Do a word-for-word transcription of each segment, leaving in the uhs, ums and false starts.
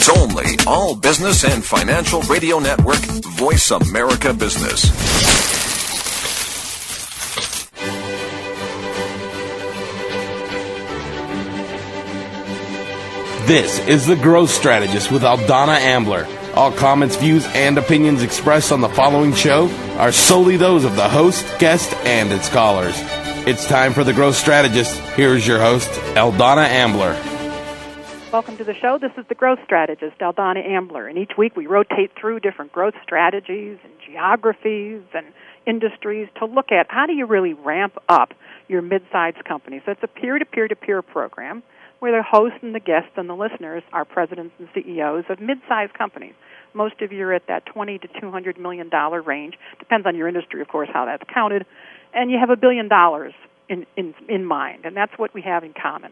It's only All Business and Financial Radio Network, Voice America Business. This is The Growth Strategist with Aldana Ambler. All comments, views, and opinions expressed on the following show are solely those of the host, guest, and its callers. It's time for The Growth Strategist. Here's your host, Aldana Ambler. Welcome to the show. This is The Growth Strategist, Aldana Ambler. And each week we rotate through different growth strategies and geographies and industries to look at how do you really ramp up your mid-sized companies. So it's a peer-to-peer-to-peer program where the host and the guests and the listeners are presidents and C E Os of mid-sized companies. Most of you are at that twenty to two hundred million dollars range. Depends on your industry, of course, how that's counted. And you have a billion dollars in, in, in mind, and that's what we have in common.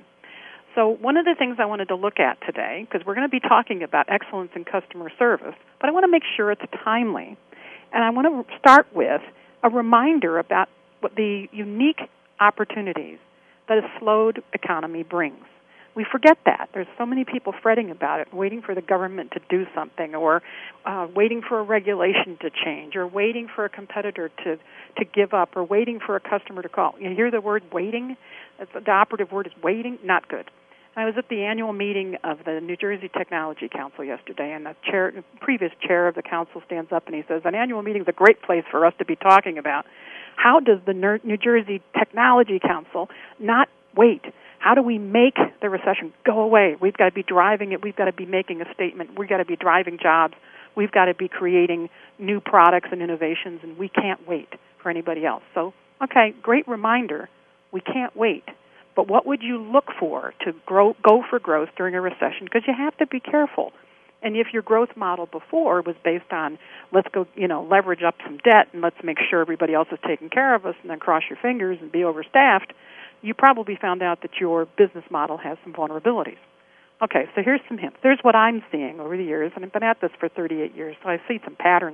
So one of the things I wanted to look at today, because we're going to be talking about excellence in customer service, but I want to make sure it's timely. And I want to start with a reminder about what the unique opportunities that a slowed economy brings. We forget that. There's so many people fretting about it, waiting for the government to do something, or uh, waiting for a regulation to change, or waiting for a competitor to, to give up, or waiting for a customer to call. You hear the word waiting? The operative word is waiting. Not good. I was at the annual meeting of the New Jersey Technology Council yesterday, and the chair, previous chair of the council stands up and he says, an annual meeting is a great place for us to be talking about how does the New Jersey Technology Council not wait. How do we make the recession go away? We've got to be driving it. We've got to be making a statement. We've got to be driving jobs. We've got to be creating new products and innovations, and we can't wait for anybody else. So, okay, great reminder. We can't wait. But what would you look for to grow, go for growth during a recession? Because you have to be careful. And if your growth model before was based on let's go, you know, leverage up some debt and let's make sure everybody else is taking care of us and then cross your fingers and be overstaffed, you probably found out that your business model has some vulnerabilities. Okay, so here's some hints. There's what I'm seeing over the years, and I've been at this for thirty-eight years, so I see some patterns.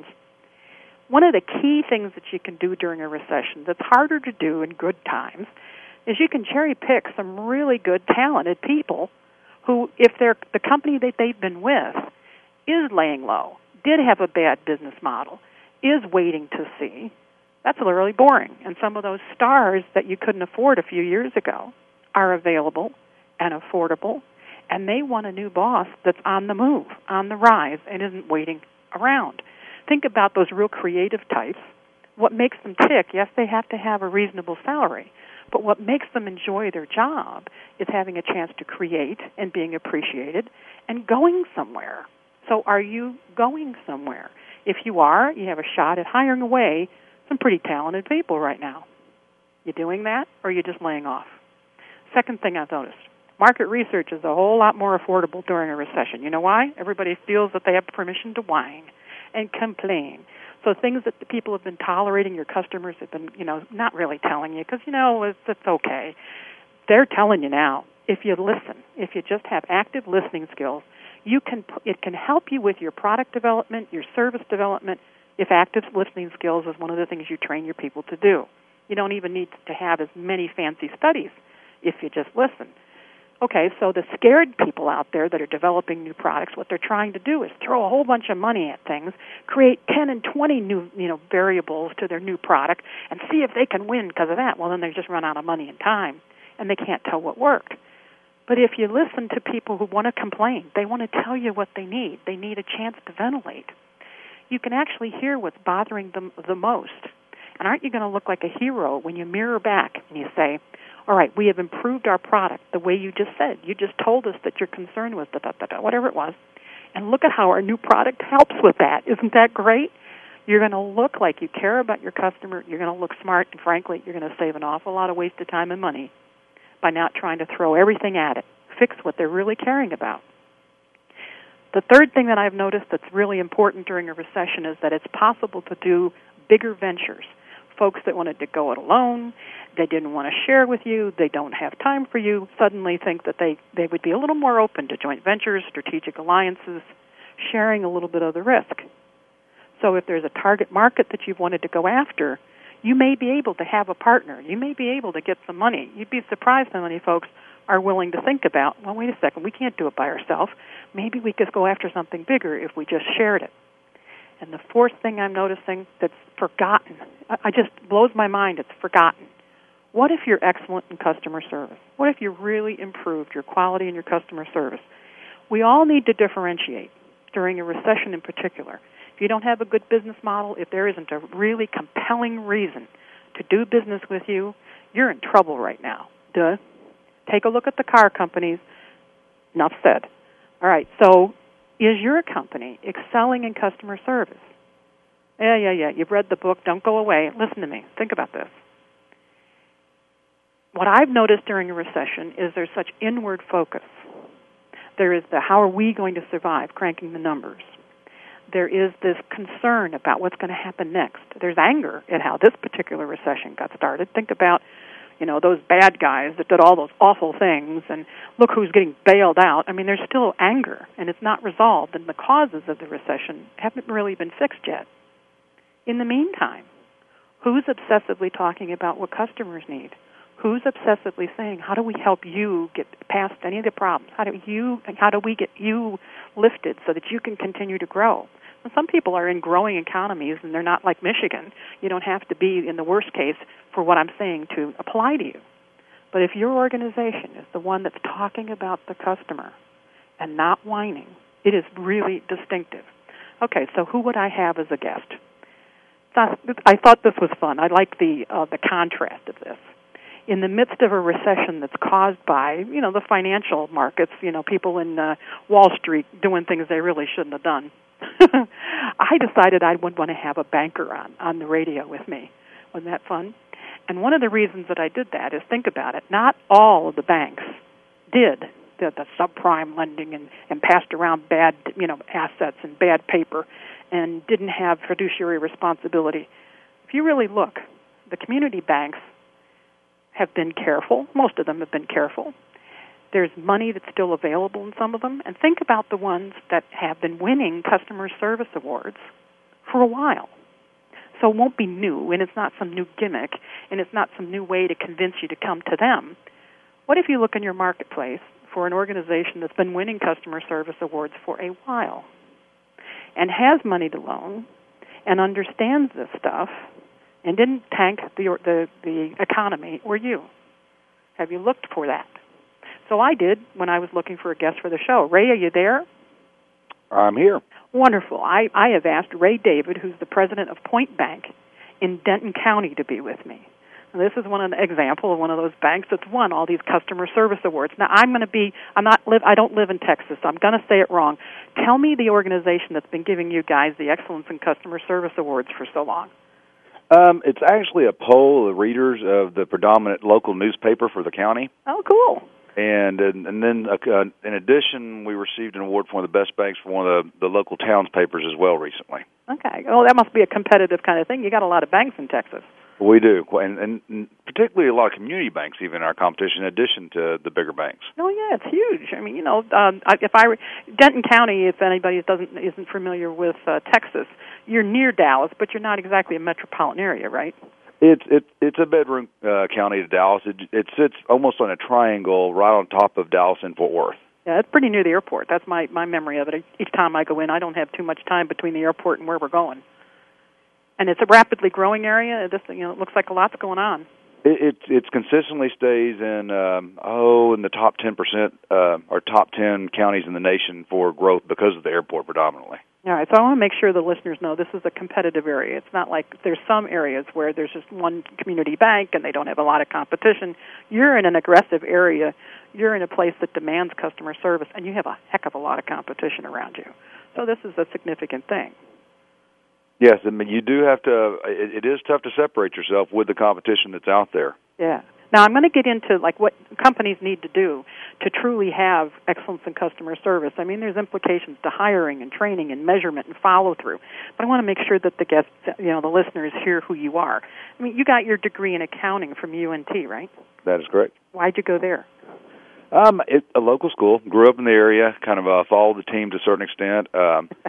One of the key things that you can do during a recession that's harder to do in good times is you can cherry pick some really good, talented people who, if they're the company that they've been with is laying low, did have a bad business model, is waiting to see, that's really boring. And some of those stars that you couldn't afford a few years ago are available and affordable, and they want a new boss that's on the move, on the rise, and isn't waiting around. Think about those real creative types. What makes them tick, yes, they have to have a reasonable salary, but what makes them enjoy their job is having a chance to create and being appreciated and going somewhere. So are you going somewhere? If you are, you have a shot at hiring away some pretty talented people right now. You doing that, or are you just laying off? Second thing I've noticed, market research is a whole lot more affordable during a recession. You know why? Everybody feels that they have permission to whine and complain. So things that the people have been tolerating, your customers have been, you know, not really telling you because, you know, it's, it's okay. They're telling you now. If you listen, if you just have active listening skills, you can. It can help you with your product development, your service development, if active listening skills is one of the things you train your people to do. You don't even need to have as many fancy studies if you just listen. Okay, so the scared people out there that are developing new products, what they're trying to do is throw a whole bunch of money at things, create ten and twenty new, you know, variables to their new product, and see if they can win because of that. Well, then they just run out of money and time, and they can't tell what worked. But if you listen to people who want to complain, they want to tell you what they need. They need a chance to ventilate. You can actually hear what's bothering them the most. And aren't you going to look like a hero when you mirror back and you say, all right, we have improved our product the way you just said. You just told us that your concern was da, da, da, da, whatever it was. And look at how our new product helps with that. Isn't that great? You're going to look like you care about your customer. You're going to look smart. And frankly, you're going to save an awful lot of wasted time and money by not trying to throw everything at it. Fix what they're really caring about. The third thing that I've noticed that's really important during a recession is that it's possible to do bigger ventures. Folks that wanted to go it alone, they didn't want to share with you, they don't have time for you, suddenly think that they, they would be a little more open to joint ventures, strategic alliances, sharing a little bit of the risk. So if there's a target market that you've wanted to go after, you may be able to have a partner. You may be able to get some money. You'd be surprised how many folks are willing to think about, well, wait a second, we can't do it by ourselves. Maybe we could go after something bigger if we just shared it. And the fourth thing I'm noticing that's forgotten, I just blows my mind, it's forgotten. What if you're excellent in customer service? What if you really improved your quality and your customer service? We all need to differentiate during a recession in particular. If you don't have a good business model, if there isn't a really compelling reason to do business with you, you're in trouble right now. Duh. Take a look at the car companies. Enough said. All right, so is your company excelling in customer service? Yeah, yeah, yeah. You've read the book. Don't go away. Listen to me. Think about this. What I've noticed during a recession is there's such inward focus. There is the how are we going to survive, cranking the numbers. There is this concern about what's going to happen next. There's anger at how this particular recession got started. Think about, you know, those bad guys that did all those awful things, and look who's getting bailed out. I mean, there's still anger, and it's not resolved, and the causes of the recession haven't really been fixed yet. In the meantime, who's obsessively talking about what customers need? Who's obsessively saying, how do we help you get past any of the problems? How do you, how do we get you lifted so that you can continue to grow? And some people are in growing economies, and they're not like Michigan. You don't have to be in the worst case for what I'm saying to apply to you. But if your organization is the one that's talking about the customer and not whining, it is really distinctive. Okay, so who would I have as a guest? I thought this was fun. I like the uh, the contrast of this. In the midst of a recession that's caused by, you know, the financial markets, you know, people in uh, Wall Street doing things they really shouldn't have done, I decided I would want to have a banker on, on the radio with me. Wasn't that fun? And one of the reasons that I did that is, think about it, not all of the banks did the, the subprime lending and, and passed around bad, you know, assets and bad paper and didn't have fiduciary responsibility. If you really look, the community banks have been careful. Most of them have been careful. There's money that's still available in some of them. And think about the ones that have been winning customer service awards for a while. So it won't be new, and it's not some new gimmick, and it's not some new way to convince you to come to them. What if you look in your marketplace for an organization that's been winning customer service awards for a while and has money to loan and understands this stuff and didn't tank the, the the economy or you? Have you looked for that? So I did when I was looking for a guest for the show. Ray, are you there? I'm here. Wonderful. I, I have asked Ray David, who's the president of Point Bank in Denton County, to be with me. And this is one an example of one of those banks that's won all these customer service awards. Now, I'm going to be, I'm not live, I don't live in Texas, so I'm going to say it wrong. Tell me the organization that's been giving you guys the Excellence in Customer Service Awards for so long. Um, it's actually a poll of readers of the predominant local newspaper for the county. Oh, cool. And and, and then, uh, in addition, we received an award for one of the best banks for one of the, the local towns papers as well recently. Okay. Well, that must be a competitive kind of thing. You got a lot of banks in Texas. We do, and, and particularly a lot of community banks, even in our competition, in addition to the bigger banks. Oh yeah, it's huge. I mean, you know, um, if I Denton County, if anybody doesn't isn't familiar with uh, Texas, you're near Dallas, but you're not exactly a metropolitan area, right? It's it, it's a bedroom uh, county to Dallas. It, it sits almost on a triangle right on top of Dallas and Fort Worth. Yeah, it's pretty near the airport. That's my, my memory of it. Each time I go in, I don't have too much time between the airport and where we're going. And it's a rapidly growing area. This, you know, it looks like a lot's going on. It it, it consistently stays in um, oh in the top ten percent uh, or top ten counties in the nation for growth because of the airport predominantly. All right, so I want to make sure the listeners know this is a competitive area. It's not like there's some areas where there's just one community bank and they don't have a lot of competition. You're in an aggressive area. You're in a place that demands customer service, and you have a heck of a lot of competition around you. So this is a significant thing. Yes, I mean, you do have to, it, it is tough to separate yourself with the competition that's out there. Yeah. Now, I'm going to get into, like, what companies need to do to truly have excellence in customer service. I mean, there's implications to hiring and training and measurement and follow-through. But I want to make sure that the guests, you know, the listeners hear who you are. I mean, you got your degree in accounting from U N T, right? That is correct. Why'd you go there? Um, it, a local school. Grew up in the area, kind of uh, followed the team to a certain extent. Um,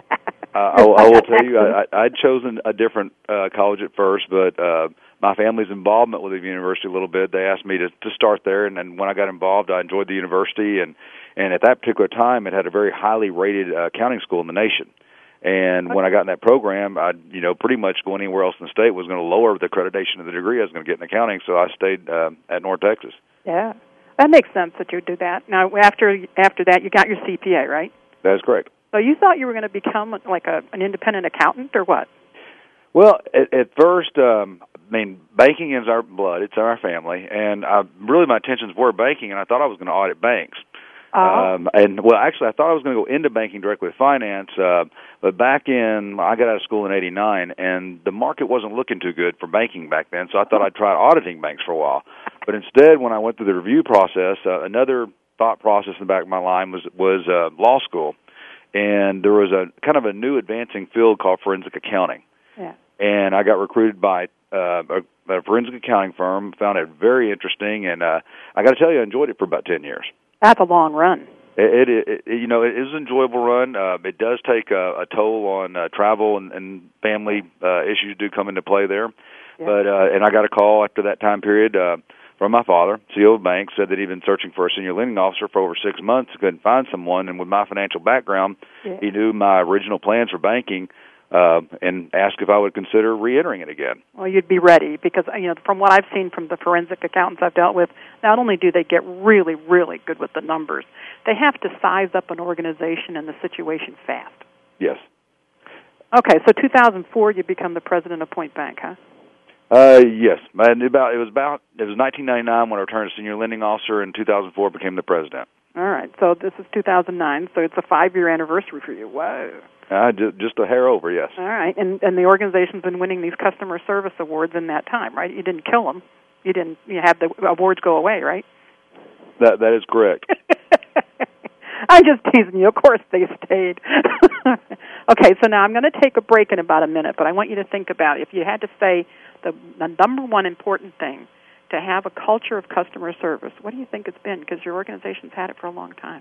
Uh, I, I will tell you, I, I'd chosen a different uh, college at first, but uh, my family's involvement with the university a little bit. They asked me to, to start there, and, and when I got involved, I enjoyed the university, and, and at that particular time, it had a very highly rated uh, accounting school in the nation. And when I got in that program, I, you know, pretty much going anywhere else in the state was going to lower the accreditation of the degree I was going to get in accounting, so I stayed uh, at North Texas. Yeah, that makes sense that you do that. Now, after after that, you got your C P A, right? That is correct. So you thought you were going to become like a, an independent accountant, or what? Well, at, at first, um, I mean, banking is our blood; it's our family, and I, really my intentions were banking, and I thought I was going to audit banks. Oh. Um, and well, actually, I thought I was going to go into banking directly with finance, uh, but back in I got out of school in eighty-nine, and the market wasn't looking too good for banking back then. So I thought I'd try auditing banks for a while. But instead, when I went through the review process, uh, another thought process in the back of my mind was was uh, law school, and there was a kind of a new advancing field called forensic accounting. Yeah. And I got recruited by uh, a, a forensic accounting firm. Found it very interesting, and uh, I got to tell you, I enjoyed it for about ten years. That's a long run. It, it, it you know, it is an enjoyable run. Uh, it does take a, a toll on uh, travel and, and family uh, issues do come into play there. Yeah. But uh, and I got a call after that time period uh, from my father, C E O of the bank, said that he'd been searching for a senior lending officer for over six months, couldn't find someone, and with my financial background, yeah. he knew my original plans for banking. Uh, and asked if I would consider re-entering it again. Well, you'd be ready because, you know, from what I've seen from the forensic accountants I've dealt with, not only do they get really, really good with the numbers, they have to size up an organization and the situation fast. Yes. Okay, so two thousand four, you become the president of Point Bank, huh? Uh, yes. And about it was about it was nineteen ninety-nine when I returned as senior lending officer. In two thousand four, became the president. All right. So this is two thousand nine. So it's a five-year anniversary for you. Whoa. Uh, just, just a hair over, yes. All right, and and the organization's been winning these customer service awards in that time, right? You didn't kill them. You didn't you have the awards go away, right? That that is correct. I'm just teasing you. Of course they stayed. Okay, so now I'm going to take a break in about a minute, but I want you to think about if you had to say the, the number one important thing to have a culture of customer service, what do you think it's been? Because your organization's had it for a long time.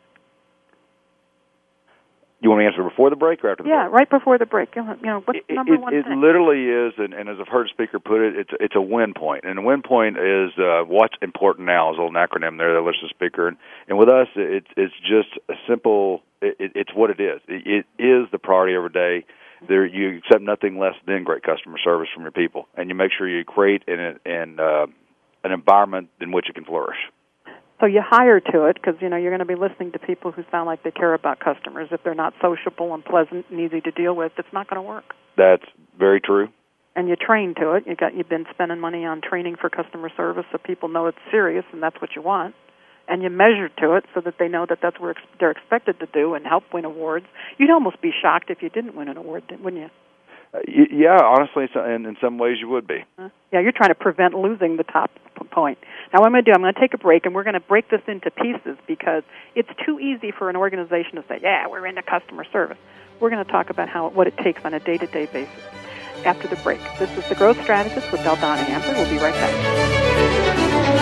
You want me to answer before the break or after the yeah, break? Yeah, right before the break. You know, what's the number it, one it thing? It literally is, and, and as I've heard a speaker put it, it's it's a win point. And a win point is uh, what's important now is a little acronym there that lists the speaker. And, and with us, it, it's just a simple, it, it's what it is. It, it is the priority every day. There, you accept nothing less than great customer service from your people. And you make sure you create an, an, uh, an environment in which it can flourish. So you hire to it because, you know, you're going to be listening to people who sound like they care about customers. If they're not sociable and pleasant and easy to deal with, it's not going to work. That's very true. And you train to it. You got, you've been spending money on training for customer service so people know it's serious and that's what you want. And you measure to it so that they know that that's what they're expected to do and help win awards. You'd almost be shocked if you didn't win an award, wouldn't you? Uh, yeah, honestly, in, in some ways you would be. Uh, yeah, you're trying to prevent losing the top point. Now what I'm going to do, I'm going to take a break, and we're going to break this into pieces because it's too easy for an organization to say, yeah, we're into customer service. We're going to talk about how what it takes on a day-to-day basis after the break. This is The Growth Strategist with Daldana Ambler. We'll be right back.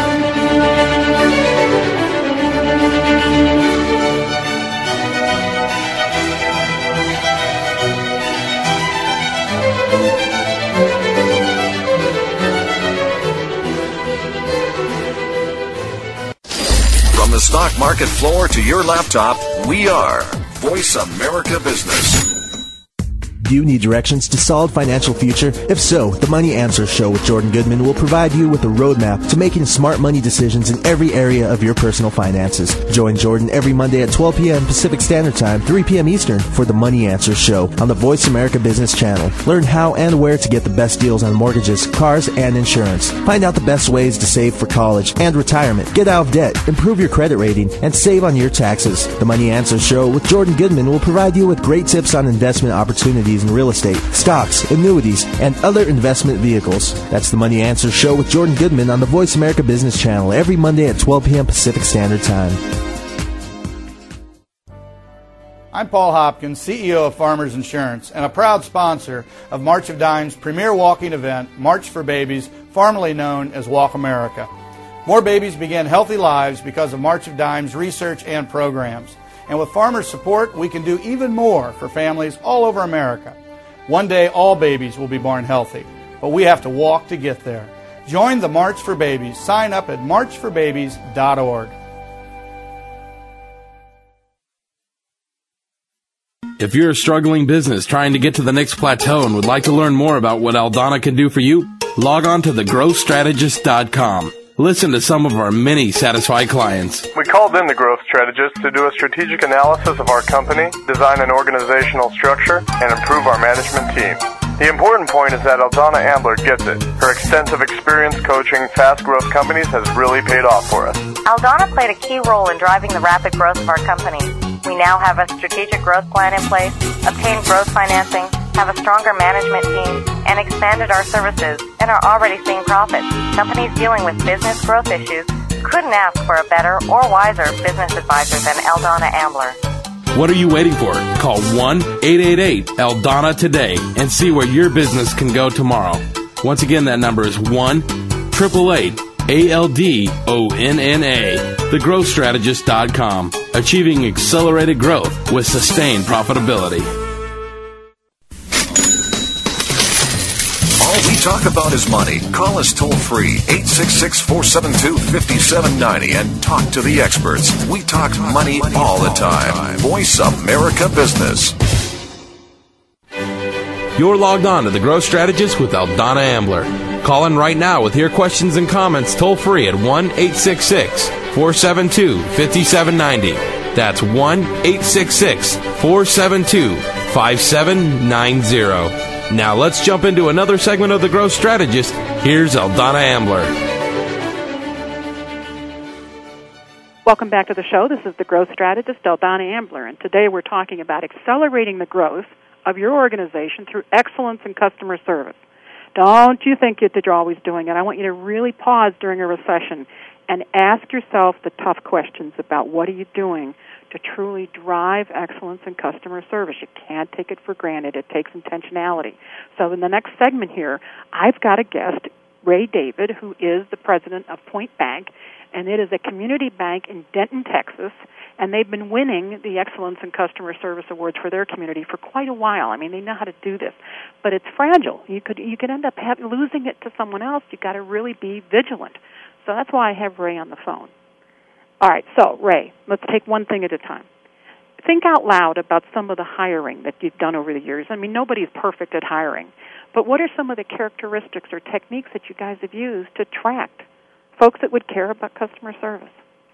From the stock market floor to your laptop, we are Voice America Business. Do you need directions to solid financial future? If so, the Money Answer Show with Jordan Goodman will provide you with a roadmap to making smart money decisions in every area of your personal finances. Join Jordan every Monday at twelve p.m. Pacific Standard Time, three p.m. Eastern for the Money Answer Show on the Voice America Business Channel. Learn how and where to get the best deals on mortgages, cars, and insurance. Find out the best ways to save for college and retirement. Get out of debt, improve your credit rating, and save on your taxes. The Money Answer Show with Jordan Goodman will provide you with great tips on investment opportunities in real estate, stocks, annuities, and other investment vehicles. That's the Money Answer Show with Jordan Goodman on the Voice America Business Channel every Monday at twelve p.m. Pacific Standard Time. I'm Paul Hopkins, C E O of Farmers Insurance, and a proud sponsor of March of Dimes' premier walking event, March for Babies, formerly known as Walk America. More babies begin healthy lives because of March of Dimes' research and programs. And with farmers' support, we can do even more for families all over America. One day, all babies will be born healthy, but we have to walk to get there. Join the March for Babies. Sign up at march for babies dot org. If you're a struggling business trying to get to the next plateau and would like to learn more about what Aldana can do for you, log on to the growth strategist dot com. Listen to some of our many satisfied clients. We called in the Growth Strategist to do a strategic analysis of our company, design an organizational structure, and improve our management team. The important point is that Aldana Ambler gets it. Her extensive experience coaching fast-growth companies has really paid off for us. Aldana played a key role in driving the rapid growth of our company. We now have a strategic growth plan in place, obtained growth financing, have a stronger management team, and expanded our services, and are already seeing profits. Companies dealing with business growth issues couldn't ask for a better or wiser business advisor than Aldana Ambler. What are you waiting for? Call one eight eight eight Aldana today and see where your business can go tomorrow. Once again, that number is one eight eight eight A L D O N N A, the growth strategist dot com, achieving accelerated growth with sustained profitability. All we talk about is money. Call us toll free, eight six six, four seven two, five seven nine zero, and talk to the experts. We talk money all the time. Voice America Business. You're logged on to the Growth Strategist with Aldana Ambler. Call in right now with your questions and comments toll free at one eight six six, four seven two, five seven nine zero. That's one eight six six, four seven two, five seven nine zero. Now let's jump into another segment of the Growth Strategist. Here's Aldana Ambler. Welcome back to the show. This is the Growth Strategist, Aldana Ambler, and today we're talking about accelerating the growth of your organization through excellence in customer service. Don't you think that you're always doing it. I want you to really pause during a recession and ask yourself the tough questions about what are you doing to truly drive excellence in customer service. You can't take it for granted. It takes intentionality. So in the next segment here, I've got a guest, Ray David, who is the president of Point Bank, and it is a community bank in Denton, Texas, and they've been winning the Excellence in Customer Service Awards for their community for quite a while. I mean, they know how to do this. But it's fragile. You could you could end up have, losing it to someone else. You've got to really be vigilant. So that's why I have Ray on the phone. All right, so, Ray, let's take one thing at a time. Think out loud about some of the hiring that you've done over the years. I mean, nobody's perfect at hiring. But what are some of the characteristics or techniques that you guys have used to attract folks that would care about customer service?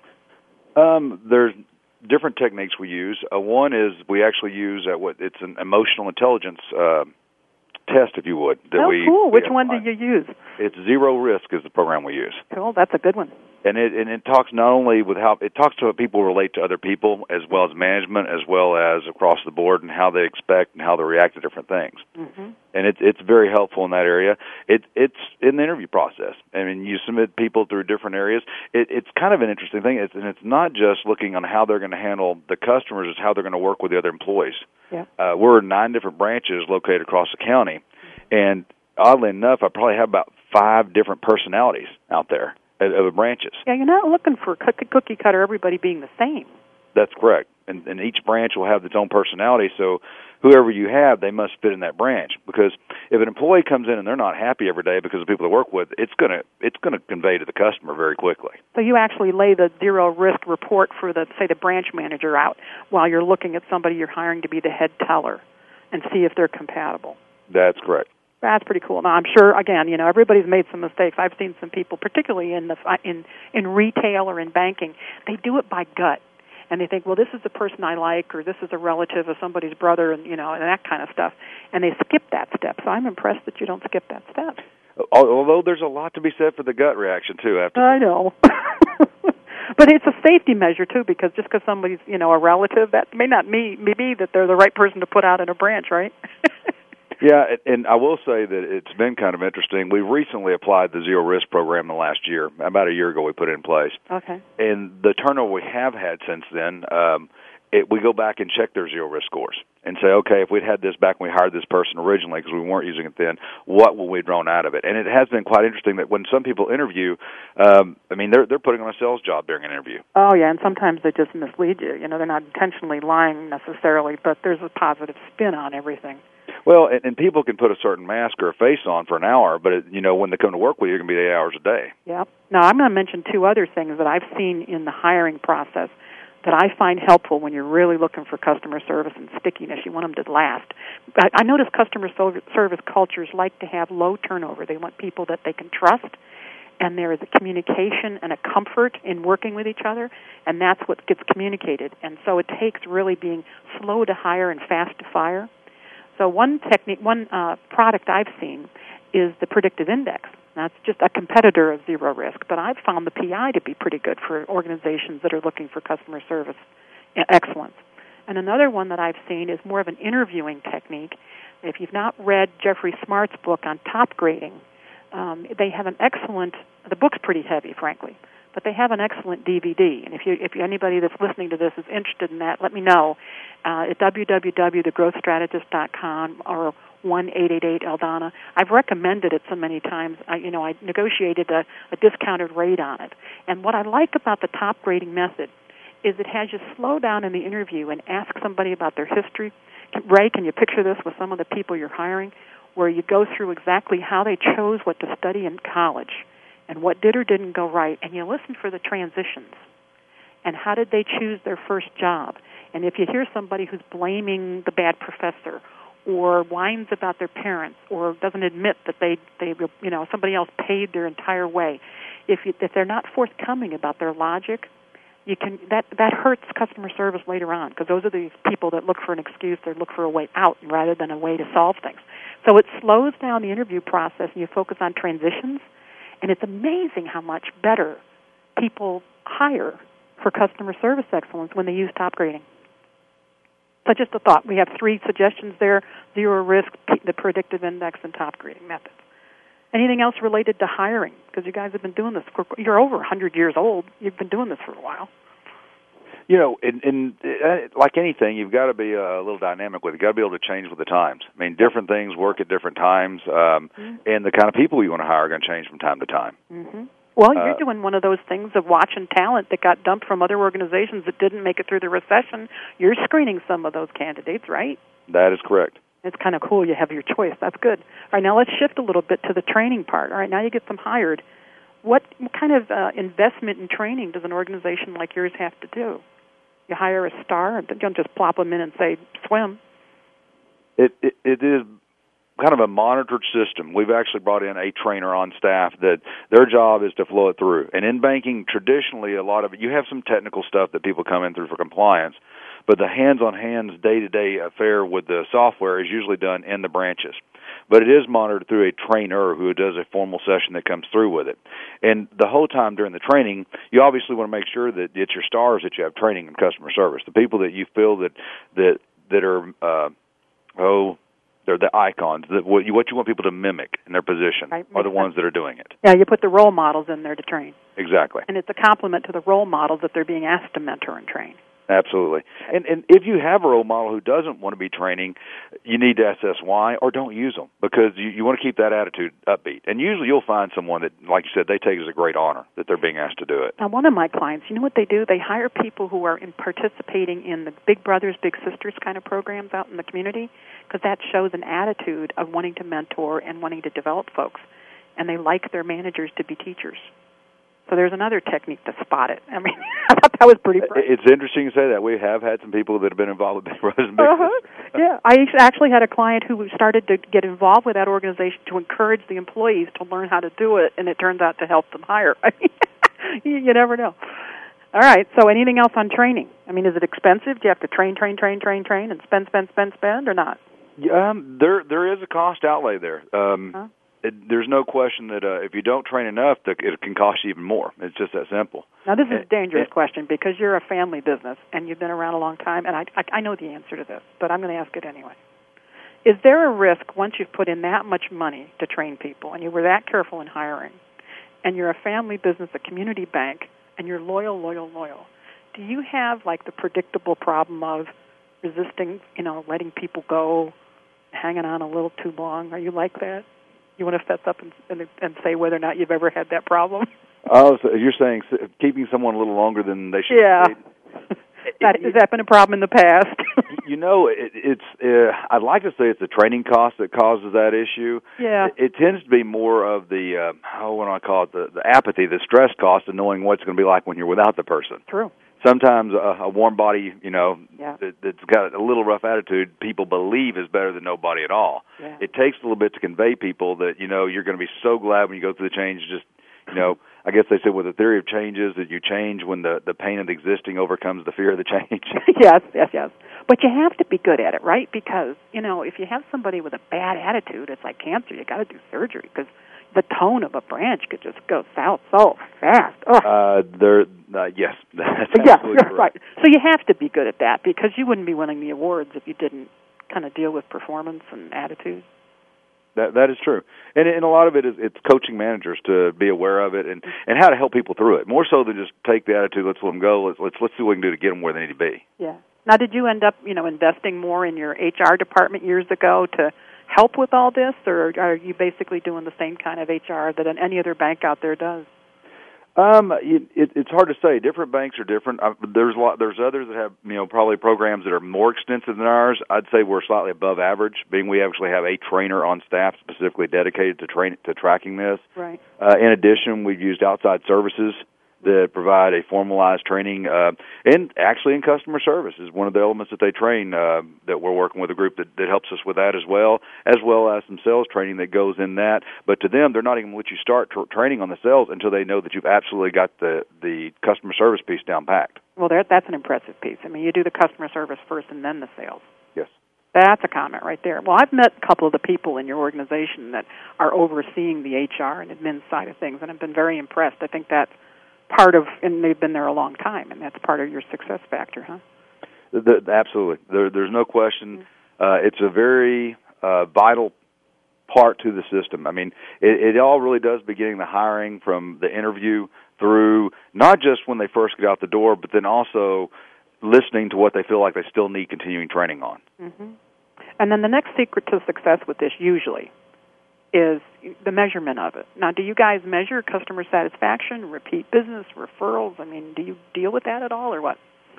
Um, there's different techniques we use. Uh, one is we actually use uh, what it's an emotional intelligence uh, test, if you would. That oh, we, cool. Which we one do you use? It's Zero Risk is the program we use. Cool. That's a good one. And it and it talks not only with how it talks to how people relate to other people, as well as management, as well as across the board, and how they expect and how they react to different things. Mm-hmm. And it's it's very helpful in that area. It it's in the interview process. I mean, you submit people through different areas. It, it's kind of an interesting thing, it's, and it's not just looking on how they're going to handle the customers; it's how they're going to work with the other employees. Yeah. Uh, we're in nine different branches located across the county, and oddly enough, I probably have about five different personalities out there of the branches. Yeah, you're not looking for cookie cutter, everybody being the same. That's correct. And, and each branch will have its own personality, so whoever you have, they must fit in that branch. Because if an employee comes in and they're not happy every day because of the people they work with, it's going to it's going to convey to the customer very quickly. So you actually lay the zero risk report for, the say, the branch manager out while you're looking at somebody you're hiring to be the head teller and see if they're compatible. That's correct. That's pretty cool. Now, I'm sure, again, you know, everybody's made some mistakes. I've seen some people, particularly in the in in retail or in banking, they do it by gut, and they think, well, this is the person I like, or this is a relative of somebody's brother, and you know, and that kind of stuff, and they skip that step. So I'm impressed that you don't skip that step. Although there's a lot to be said for the gut reaction too. After I know. But it's a safety measure, too, because just because somebody's, you know, a relative, that may not mean maybe that they're the right person to put out in a branch, right? Yeah, and I will say that it's been kind of interesting. We recently applied the Zero Risk program in the last year. About a year ago we put it in place. Okay. And the turnover we have had since then, um, it, we go back and check their zero risk scores and say, okay, if we'd had this back when we hired this person originally because we weren't using it then, what will we have drawn out of it? And it has been quite interesting that when some people interview, um, I mean, they're they're putting on a sales job during an interview. Oh, yeah, and sometimes they just mislead you. You know, they're not intentionally lying necessarily, but there's a positive spin on everything. Well, and, and people can put a certain mask or a face on for an hour, but, it, you know, when they come to work with you, it can be eight hours a day. Yep. Now, I'm going to mention two other things that I've seen in the hiring process that I find helpful when you're really looking for customer service and stickiness. You want them to last. I, I notice customer service cultures like to have low turnover. They want people that they can trust, and there is a communication and a comfort in working with each other, and that's what gets communicated. And so it takes really being slow to hire and fast to fire. So one technique, one uh, product I've seen is the predictive index. That's just a competitor of zero risk, but I've found the P I to be pretty good for organizations that are looking for customer service excellence. And another one that I've seen is more of an interviewing technique. If you've not read Jeffrey Smart's book on top grading, um, they have an excellent, the book's pretty heavy, frankly, but they have an excellent D V D. And if you, if anybody that's listening to this is interested in that, let me know uh, at w w w dot the growth strategist dot com or one eight eight eight Eldana. I've recommended it so many times. I, you know, I negotiated a, a discounted rate on it. And what I like about the top grading method is it has you slow down in the interview and ask somebody about their history. Ray, can you picture this with some of the people you're hiring, where you go through exactly how they chose what to study in college and what did or didn't go right, and you listen for the transitions and how did they choose their first job. And if you hear somebody who's blaming the bad professor or whines about their parents, or doesn't admit that they, they, you know, somebody else paid their entire way, if you, if they're not forthcoming about their logic, you can that that hurts customer service later on, because those are the people that look for an excuse, they look for a way out rather than a way to solve things. So it slows down the interview process, and you focus on transitions, and it's amazing how much better people hire for customer service excellence when they use top grading. So just a thought. We have three suggestions there: zero risk, the predictive index, and top grading methods. Anything else related to hiring? Because you guys have been doing this for, you're over one hundred years old. You've been doing this for a while. You know, in, in uh, like anything, you've got to be a little dynamic with it. You've got to be able to change with the times. I mean, different things work at different times, um, mm-hmm. and the kind of people you want to hire are going to change from time to time. Mm-hmm. Well, you're uh, doing one of those things of watching talent that got dumped from other organizations that didn't make it through the recession. You're screening some of those candidates, right? That is correct. It's kind of cool. You have your choice. That's good. All right, now let's shift a little bit to the training part. All right, now you get them hired. What kind of uh, investment in training does an organization like yours have to do? You hire a star, and you don't just plop them in and say, swim. It, it, it is kind of a monitored system. We've actually brought in a trainer on staff that their job is to flow it through. And in banking, traditionally, a lot of it, you have some technical stuff that people come in through for compliance, but the hands-on-hands, day-to-day affair with the software is usually done in the branches. But it is monitored through a trainer who does a formal session that comes through with it. And the whole time during the training, you obviously want to make sure that it's your stars that you have training in customer service, the people that you feel that that that are, uh, oh, they're the icons, that what you, what you want people to mimic in their position right, are the sense. ones that are doing it. Yeah, you put the role models in there to train. Exactly. And it's a compliment to the role models that they're being asked to mentor and train. Absolutely. And and if you have a role model who doesn't want to be training, you need to assess why, or don't use them, because you, you want to keep that attitude upbeat. And usually you'll find someone that, like you said, they take it as a great honor that they're being asked to do it. Now, one of my clients, you know what they do? They hire people who are in participating in the Big Brothers, Big Sisters kind of programs out in the community, because that shows an attitude of wanting to mentor and wanting to develop folks. And they like their managers to be teachers. So there's another technique to spot it. I mean, I thought that was pretty bright. It's interesting you say that. We have had some people that have been involved with Big Brothers and Big uh-huh. Sisters. Yeah, I actually had a client who started to get involved with that organization to encourage the employees to learn how to do it, and it turns out to help them hire. I mean, you, you never know. All right, so anything else on training? I mean, is it expensive? Do you have to train, train, train, train, train, and spend, spend, spend, spend, or not? Um, there, there is a cost outlay there. Um, huh? It, there's no question that uh, if you don't train enough, that it can cost you even more. It's just that simple. Now, this is and, a dangerous and, question because you're a family business and you've been around a long time, and I, I, I know the answer to this, but I'm going to ask it anyway. Is there a risk once you've put in that much money to train people and you were that careful in hiring, and you're a family business, a community bank, and you're loyal, loyal, loyal, do you have like the predictable problem of resisting, you know, letting people go, hanging on a little too long? Are you like that? You want to fess up and, and, and say whether or not you've ever had that problem? Oh, so you're saying keeping someone a little longer than they should. Yeah. That, has that been a problem in the past? You know, it, it's. Uh, I'd like to say it's the training cost that causes that issue. Yeah. It, it tends to be more of the, uh, how what do I call it, the, the apathy, the stress cost of knowing what it's going to be like when you're without the person. True. Sometimes a, a warm body, you know, yeah. that, that's got a little rough attitude, people believe is better than nobody at all. Yeah. It takes a little bit to convey people that, you know, you're going to be so glad when you go through the change. Just, you know, I guess they said with the theory of changes that you change when the, the pain of the existing overcomes the fear of the change. Yes, yes, yes. But you have to be good at it, right? Because, you know, if you have somebody with a bad attitude, it's like cancer. You got to do surgery because the tone of a branch could just go south so fast. Ugh. Uh, there, uh, yes, that's yeah, absolutely correct. Right. So you have to be good at that because you wouldn't be winning the awards if you didn't kind of deal with performance and attitude. That that is true, and and a lot of it is it's coaching managers to be aware of it and, and how to help people through it. More so than just take the attitude, let's let them go. Let's let's let's see what we can do to get them where they need to be. Yeah. Now, did you end up, you know, investing more in your H R department years ago to help with all this, or are you basically doing the same kind of H R that any other bank out there does? Um, it, it, it's hard to say. Different banks are different. Uh, there's a lot. There's others that have, you know, probably programs that are more extensive than ours. I'd say we're slightly above average, being we actually have a trainer on staff specifically dedicated to train to tracking this. Right. Uh, in addition, we've used outside services that provide a formalized training, uh, and actually in customer service is one of the elements that they train, uh, that we're working with a group that, that helps us with that as well, as well as some sales training that goes in that. But to them, they're not even going to let you start tra- training on the sales until they know that you've absolutely got the, the customer service piece down packed. Well, there, that's an impressive piece. I mean, you do the customer service first and then the sales. Yes. That's a comment right there. Well, I've met a couple of the people in your organization that are overseeing the H R and admin side of things, and I've been very impressed. I think that's part of, and they've been there a long time, and that's part of your success factor, huh? The, absolutely. There, there's no question. Mm-hmm. Uh, it's a very uh, vital part to the system. I mean, it, it all really does begin the hiring from the interview through not just when they first get out the door, but then also listening to what they feel like they still need continuing training on. Mm-hmm. And then the next secret to success with this usually is the measurement of it. Now, do you guys measure customer satisfaction, repeat business, referrals? I mean, do you deal with that at all, or what?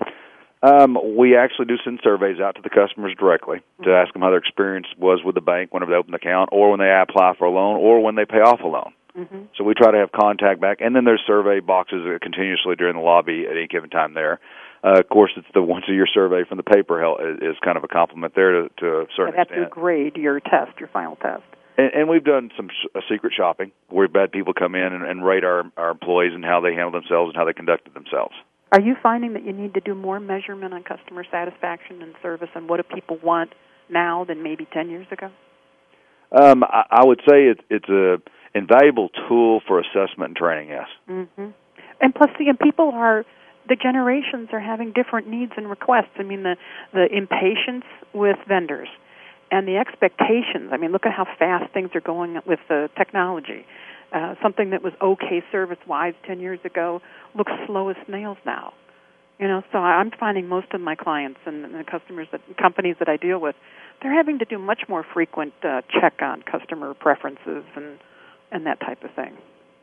Um, we actually do send surveys out to the customers directly mm-hmm. to ask them how their experience was with the bank whenever they open an account, or when they apply for a loan, or when they pay off a loan. Mm-hmm. So we try to have contact back, and then there's survey boxes continuously during the lobby at any given time there. Uh, of course, it's the once-a-year survey from the paper is, is kind of a compliment there to, to a certain yeah, that's extent. That's your grade, your test, your final test. And, and we've done some uh, secret shopping where we've had people come in and, and rate our, our employees and how they handled themselves and how they conducted themselves. Are you finding that you need to do more measurement on customer satisfaction and service, and what do people want now than maybe ten years ago? Um, I, I would say it, it's a invaluable tool for assessment and training, yes. Mm-hmm. And plus, the and people are, the generations are having different needs and requests. I mean, the, the impatience with vendors and the expectations. I mean, look at how fast things are going with the technology. Uh, something that was okay service-wise ten years ago looks slow as snails now. You know, so I'm finding most of my clients and the customers, that companies that I deal with, they're having to do much more frequent uh, check on customer preferences and and that type of thing.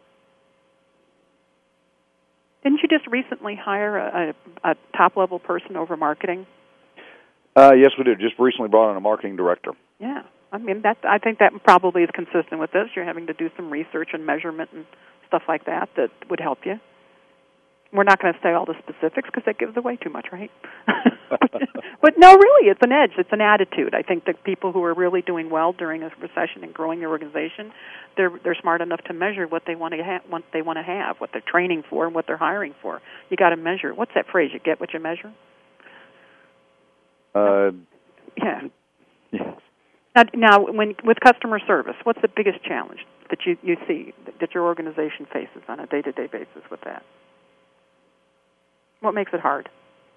Didn't you just recently hire a, a, a top-level person over marketing? Uh, yes, we did. Just recently brought on a marketing director. Yeah. I mean, that I think that probably is consistent with this. You're having to do some research and measurement and stuff like that that would help you. We're not going to say all the specifics because that gives away too much, right? but, but no, really, it's an edge. It's an attitude. I think that people who are really doing well during a recession and growing their organization, they're they're smart enough to measure what they want to ha- what they want to have, what they're training for, and what they're hiring for. You got to measure. What's that phrase? You get what you measure. Uh, yeah. Yes. Now, now, when with customer service, what's the biggest challenge that you, you see that your organization faces on a day-to-day basis with that? What makes it hard?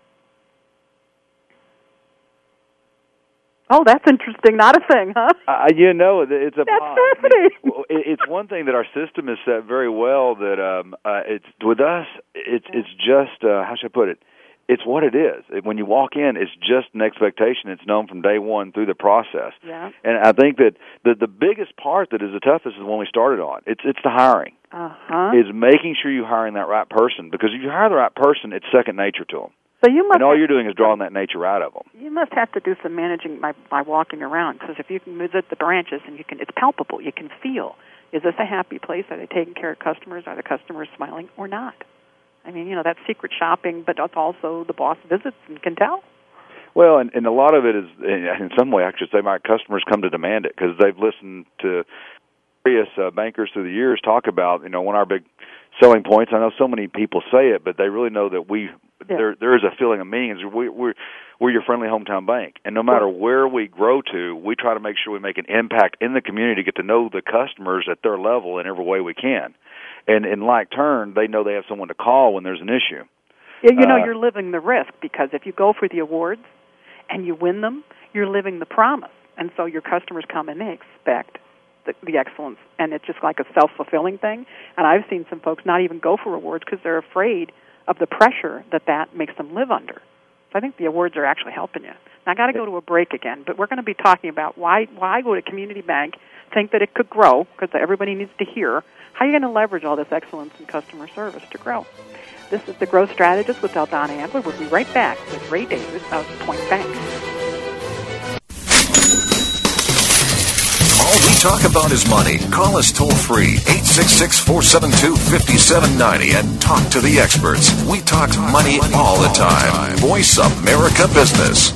Oh, that's interesting. Not a thing, huh? Uh, you know, it's a that's pond. fascinating. I mean, it's one thing that our system is set very well that um, uh, it's with us. It's it's just uh, how should I put it? it's what it is. It, when you walk in, it's just an expectation. It's known from day one through the process. Yeah. And I think that the the biggest part that is the toughest is when we started on. It's it's the hiring. Uh-huh. Is making sure you're hiring that right person, because if you hire the right person, it's second nature to them. So you must and all you're doing is drawing that nature out of them. You must have to do some managing by, by walking around, because if you can visit the branches and you can, it's palpable. You can feel, is this a happy place? Are they taking care of customers? Are the customers smiling or not? I mean, you know, that's secret shopping, but it's also the boss visits and can tell. Well, and, and a lot of it is, in some way, I should say, my customers come to demand it, because they've listened to various uh, bankers through the years talk about, you know, one of our big selling points. I know so many people say it, but they really know that we yeah. there there is a feeling of meaning. We, we're we're your friendly hometown bank, and no matter where we grow to, we try to make sure we make an impact in the community, get to know the customers at their level in every way we can. And in like turn, they know they have someone to call when there's an issue. Yeah, you know, uh, you're living the risk, because if you go for the awards and you win them, you're living the promise. And so your customers come and they expect the, the excellence, and it's just like a self-fulfilling thing. And I've seen some folks not even go for awards because they're afraid of the pressure that that makes them live under. So I think the awards are actually helping you. Now, I got to go to a break again, but we're going to be talking about why why go to community bank, think that it could grow, because everybody needs to hear how you're going to leverage all this excellence in customer service to grow. This is The Growth Strategist with Aldana Ambler. We'll be right back with Ray Davis of Point Bank. All we talk about is money. Call us toll-free, eight six six, four seven two, five seven nine zero, and talk to the experts. We talk money all the time. Voice America Business.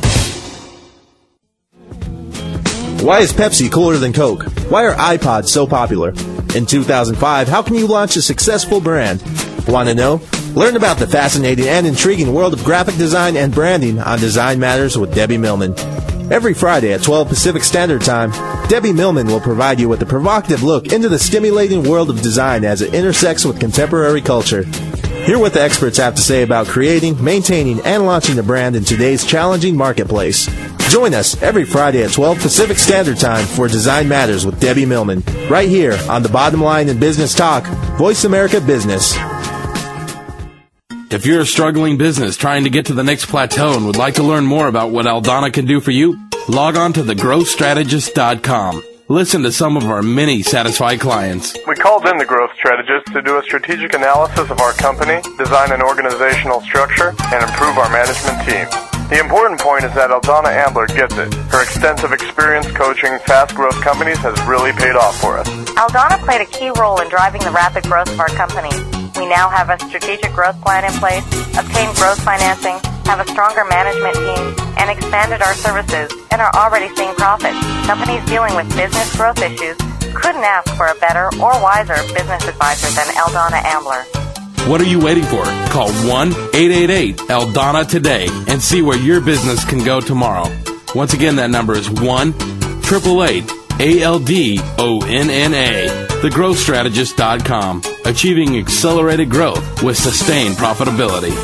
Why is Pepsi cooler than Coke? Why are iPods so popular? In two thousand five, how can you launch a successful brand? Want to know? Learn about the fascinating and intriguing world of graphic design and branding on Design Matters with Debbie Millman. Every Friday at twelve Pacific Standard Time, Debbie Millman will provide you with a provocative look into the stimulating world of design as it intersects with contemporary culture. Hear what the experts have to say about creating, maintaining, and launching a brand in today's challenging marketplace. Join us every Friday at twelve Pacific Standard Time for Design Matters with Debbie Millman, right here on The Bottom Line in Business Talk, Voice America Business. If you're a struggling business trying to get to the next plateau and would like to learn more about what Aldana can do for you, log on to the growth strategist dot com. Listen to some of our many satisfied clients. We called in the Growth Strategist to do a strategic analysis of our company, design an organizational structure, and improve our management team. The important point is that Aldana Ambler gets it. Her extensive experience coaching fast-growth companies has really paid off for us. Aldana played a key role in driving the rapid growth of our company. We now have a strategic growth plan in place, obtained growth financing, have a stronger management team, and expanded our services, and are already seeing profits. Companies dealing with business growth issues couldn't ask for a better or wiser business advisor than Aldana Ambler. What are you waiting for? Call one eight eight eight, L D A N A today and see where your business can go tomorrow. Once again, that number is one eight eight eight, A L D O N N A. the growth strategist dot com. Achieving accelerated growth with sustained profitability.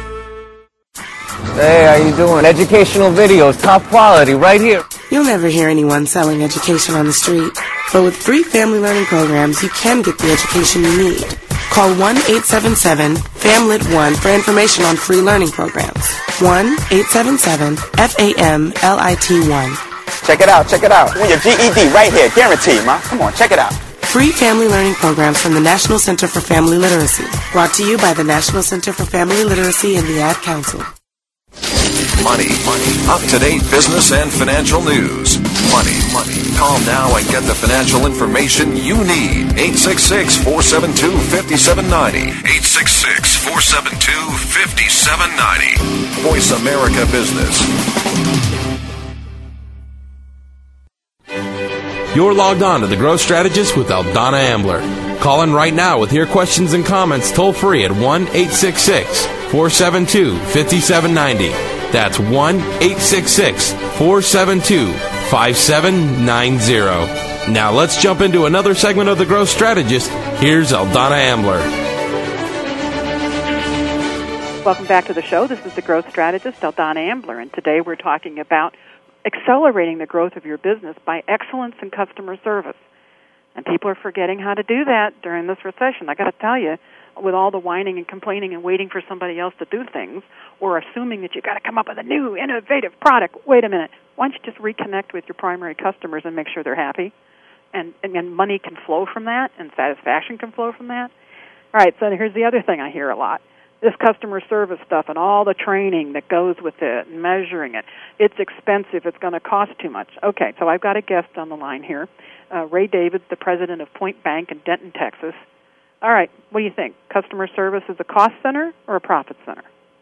Hey, how you doing? Educational videos, top quality, right here. You'll never hear anyone selling education on the street. But with free family learning programs, you can get the education you need. Call one eight seven seven, F A M L I T one for information on free learning programs. one eight seven seven, F A M L I T one. Check it out, check it out. Win your G E D right here, guaranteed, ma. Come on, check it out. Free family learning programs from the National Center for Family Literacy. Brought to you by the National Center for Family Literacy and the Ad Council. Money, money, up-to-date business and financial news. Money, money. Call now and get the financial information you need. eight six six, four seven two, five seven nine zero. eight six six, four seven two, five seven nine zero. Voice America Business. You're logged on to The Growth Strategist with Aldana Ambler. Call in right now with your questions and comments toll free at one eight six six, four seven two, five seven nine zero. That's one eight six six, four seven two, five seven nine zero. Now let's jump into another segment of The Growth Strategist. Here's Aldana Ambler. Welcome back to the show. This is The Growth Strategist, Aldana Ambler, and today we're talking about accelerating the growth of your business by excellence in customer service. And people are forgetting how to do that during this recession. I got to tell you, with all the whining and complaining and waiting for somebody else to do things, or assuming that you got to come up with a new, innovative product. Wait a minute. Why don't you just reconnect with your primary customers and make sure they're happy? And, and, and money can flow from that, and satisfaction can flow from that. All right, so here's the other thing I hear a lot. This customer service stuff and all the training that goes with it and measuring it. It's expensive. It's going to cost too much. Okay, so I've got a guest on the line here, uh, Ray David, the president of Point Bank in Denton, Texas. All right, what do you think? Customer service is a cost center or a profit center?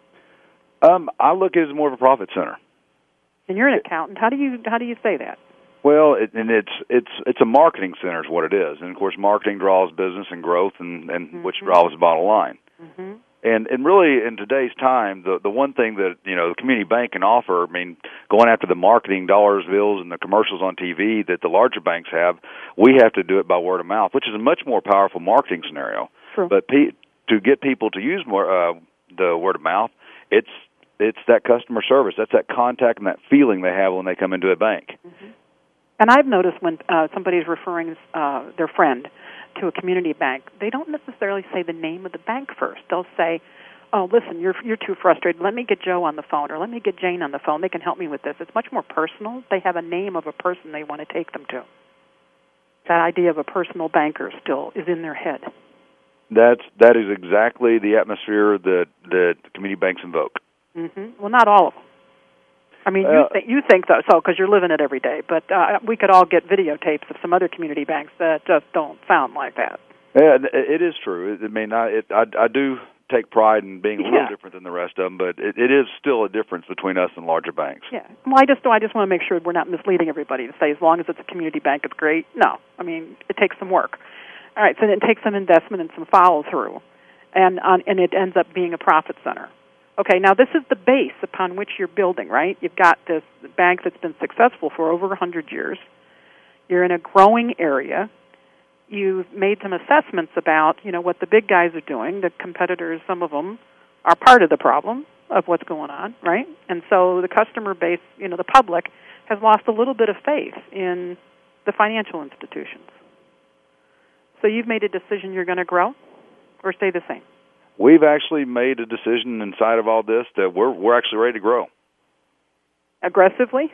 Um, I look at it as more of a profit center. And you're an accountant. How do you how do you say that? Well, it, and it's it's it's a marketing center is what it is, and of course, marketing draws business and growth, and, and mm-hmm. which draws the bottom line. Mm-hmm. And and really, in today's time, the the one thing that you know the community bank can offer, I mean, going after the marketing dollars, bills, and the commercials on T V that the larger banks have, we have to do it by word of mouth, which is a much more powerful marketing scenario. True. But pe- to get people to use more uh, the word of mouth, it's it's that customer service, that's that contact and that feeling they have when they come into a bank. Mm-hmm. And I've noticed when uh, somebody's referring uh, their friend to a community bank, they don't necessarily say the name of the bank first. They'll say, oh, listen, you're you're too frustrated. Let me get Joe on the phone, or let me get Jane on the phone. They can help me with this. It's much more personal. They have a name of a person they want to take them to. That idea of a personal banker still is in their head. That's, that is exactly the atmosphere that, that community banks invoke. Mm-hmm. Well, not all of them. I mean, uh, you, th- you think so, so because you're living it every day. But uh, we could all get videotapes of some other community banks that just don't sound like that. Yeah, it is true. I mean, I, it, I, I do take pride in being a yeah. little different than the rest of them, but it, it is still a difference between us and larger banks. Yeah. Well, I just I just want to make sure we're not misleading everybody to say as long as it's a community bank, it's great. No. I mean, it takes some work. All right, so it takes some investment and some follow-through, and on, and it ends up being a profit center. Okay, now this is the base upon which you're building, right? You've got this bank that's been successful for over one hundred years. You're in a growing area. You've made some assessments about, you know, what the big guys are doing. The competitors, some of them, are part of the problem of what's going on, right? And so the customer base, you know, the public, has lost a little bit of faith in the financial institutions. So you've made a decision you're going to grow or stay the same? We've actually made a decision inside of all this that we're we're actually ready to grow. Aggressively?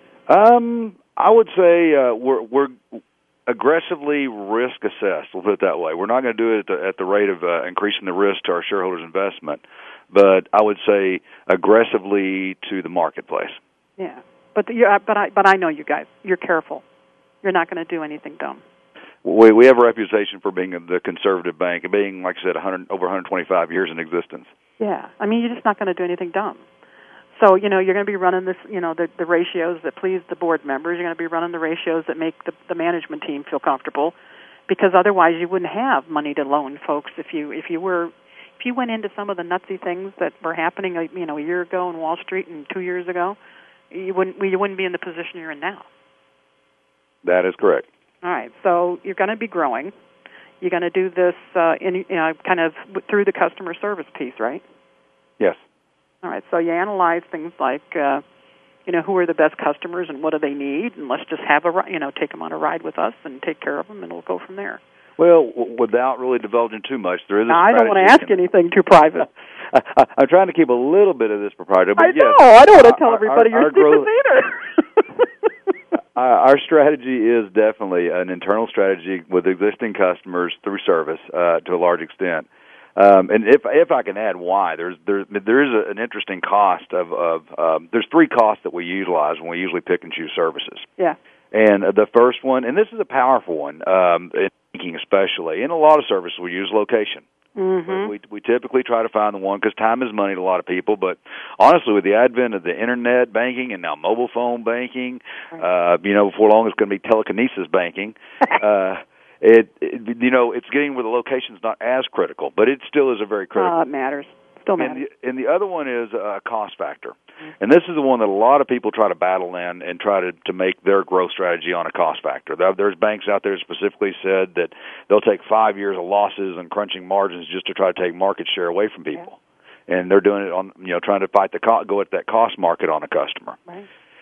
Um, I would say uh, we're we're aggressively risk assessed. We'll put it that way. We're not going to do it at the, at the rate of uh, increasing the risk to our shareholders' investment, but I would say aggressively to the marketplace. Yeah, but the, uh, but I but I know you guys. You're careful. You're not going to do anything dumb. We we have a reputation for being the conservative bank and being, like I said, one hundred, over one hundred twenty-five years in existence. Yeah, I mean, you're just not going to do anything dumb. So, you know, you're going to be running this, you know, the, the ratios that please the board members. You're going to be running the ratios that make the, the management team feel comfortable, because otherwise you wouldn't have money to loan folks if you if you were if you went into some of the nutsy things that were happening, you know, a year ago in Wall Street and two years ago. You wouldn't you wouldn't be in the position you're in now. That is correct. All right, so you're going to be growing. You're going to do this uh, in, you know, kind of through the customer service piece, right? Yes. All right, so you analyze things like, uh, you know, who are the best customers and what do they need, and let's just have a, you know, take them on a ride with us and take care of them, and we'll go from there. Well, w- without really divulging too much, there is a now, I don't want to ask can... anything too private. I, I, I'm trying to keep a little bit of this proprietary. But I yes, know. I don't want to tell our, everybody our, your our secrets growth... either. Uh, our strategy is definitely an internal strategy with existing customers through service uh, to a large extent. Um, and if if I can add why, there's there there is a, an interesting cost of of um, there's three costs that we utilize when we usually pick and choose services. Yeah. And the first one, and this is a powerful one, um, in banking especially, in a lot of services we use location. Mm-hmm. We we typically try to find the one because time is money to a lot of people. But honestly, with the advent of the internet banking and now mobile phone banking, right. uh, you know, before long it's going to be telekinesis banking. uh, it, it you know it's getting where the location's not as critical, but it still is a very critical. Uh, it matters. Still matters. And the, and the other one is a cost factor. And this is the one that a lot of people try to battle in and try to, to make their growth strategy on a cost factor. There's banks out there specifically said that they'll take five years of losses and crunching margins just to try to take market share away from people. Yeah. And they're doing it on, you know, trying to fight the co- go at that cost market on a customer. Right.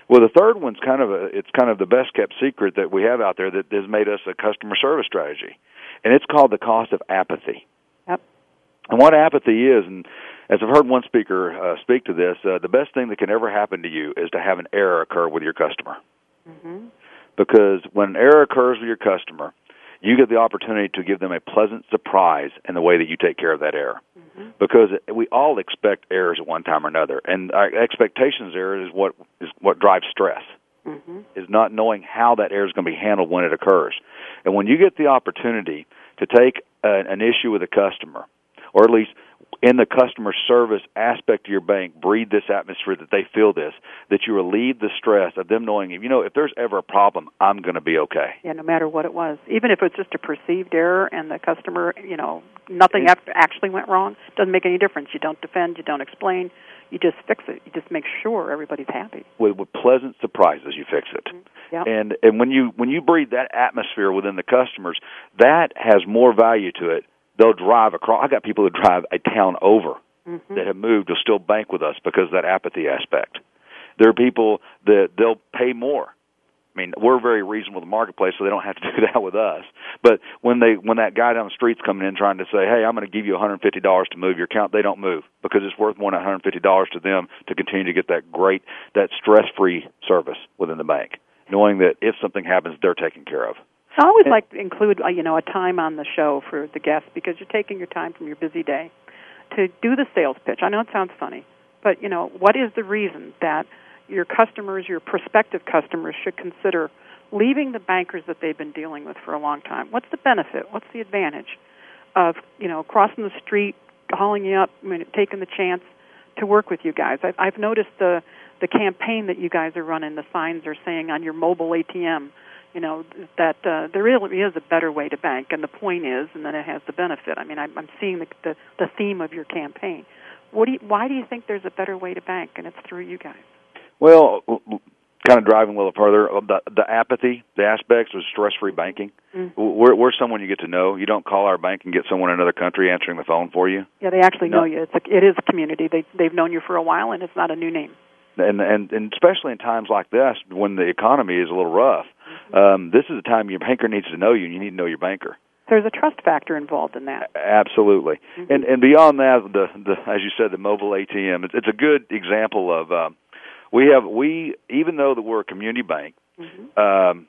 Well, the third one's kind of a, it's kind of the best kept secret that we have out there that has made us a customer service strategy, and it's called the cost of apathy. Yep. And what apathy is, and as I've heard one speaker uh, speak to this, uh, the best thing that can ever happen to you is to have an error occur with your customer. Mm-hmm. Because when an error occurs with your customer, you get the opportunity to give them a pleasant surprise in the way that you take care of that error. Mm-hmm. Because we all expect errors at one time or another, and our expectations error is what is what drives stress. Mm-hmm. Is not knowing how that error is going to be handled when it occurs. And when you get the opportunity to take a, an issue with a customer, or at least in the customer service aspect of your bank, breathe this atmosphere that they feel this, that you relieve the stress of them knowing, you know, if there's ever a problem, I'm going to be okay. Yeah, no matter what it was. Even if it's just a perceived error and the customer, you know, nothing actually went wrong, doesn't make any difference. You don't defend, you don't explain, you just fix it. You just make sure everybody's happy. With, with pleasant surprises, you fix it. Mm-hmm. Yep. And and when you when you breathe that atmosphere within the customers, that has more value to it. They'll drive across. I got people that drive a town over mm-hmm. that have moved to still bank with us because of that apathy aspect. There are people that they'll pay more. I mean, we're very reasonable in the marketplace, so they don't have to do that with us. But when they when that guy down the street's coming in trying to say, hey, I'm going to give you one hundred fifty dollars to move your account, they don't move because it's worth more than one hundred fifty dollars to them to continue to get that great, that stress-free service within the bank, knowing that if something happens, they're taken care of. I always like to include, uh, you know, a time on the show for the guests because you're taking your time from your busy day to do the sales pitch. I know it sounds funny, but, you know, what is the reason that your customers, your prospective customers, should consider leaving the bankers that they've been dealing with for a long time? What's the benefit? What's the advantage of, you know, crossing the street, calling you up, I mean, taking the chance to work with you guys? I've, I've noticed the, the campaign that you guys are running, the signs are saying on your mobile A T M, you know, that uh, there really is a better way to bank, and the point is, and then it has the benefit. I mean, I'm, I'm seeing the, the the theme of your campaign. What do you, why do you think there's a better way to bank, and it's through you guys? Well, kind of driving a little further, the, the apathy, the aspects of stress-free banking. Mm-hmm. We're, we're someone you get to know. You don't call our bank and get someone in another country answering the phone for you. Yeah, they actually no. know you. It's a, it is a community. They, they've known you for a while, and it's not a new name. And, and and especially in times like this, when the economy is a little rough, mm-hmm. um, this is the time your banker needs to know you, and you need to know your banker. There's a trust factor involved in that. Absolutely. Mm-hmm. And and beyond that, the, the as you said, the mobile A T M, it's, it's a good example of, um, we have, we even though that we're a community bank, mm-hmm. um,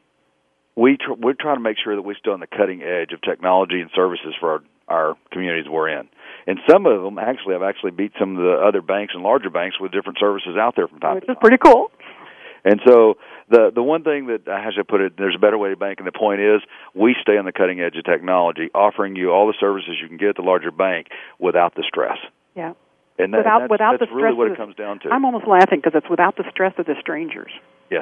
we tr- we're trying to make sure that we're still on the cutting edge of technology and services for our, our communities we're in. And some of them actually have actually beat some of the other banks and larger banks with different services out there from time Which to time. Which is pretty cool. And so the the one thing that I should put it, there's a better way to bank, and the point is we stay on the cutting edge of technology, offering you all the services you can get at the larger bank without the stress. Yeah. And, that, without, and that's, without that's the really stress what of it comes down to. I'm almost laughing because it's without the stress of the strangers. Yes.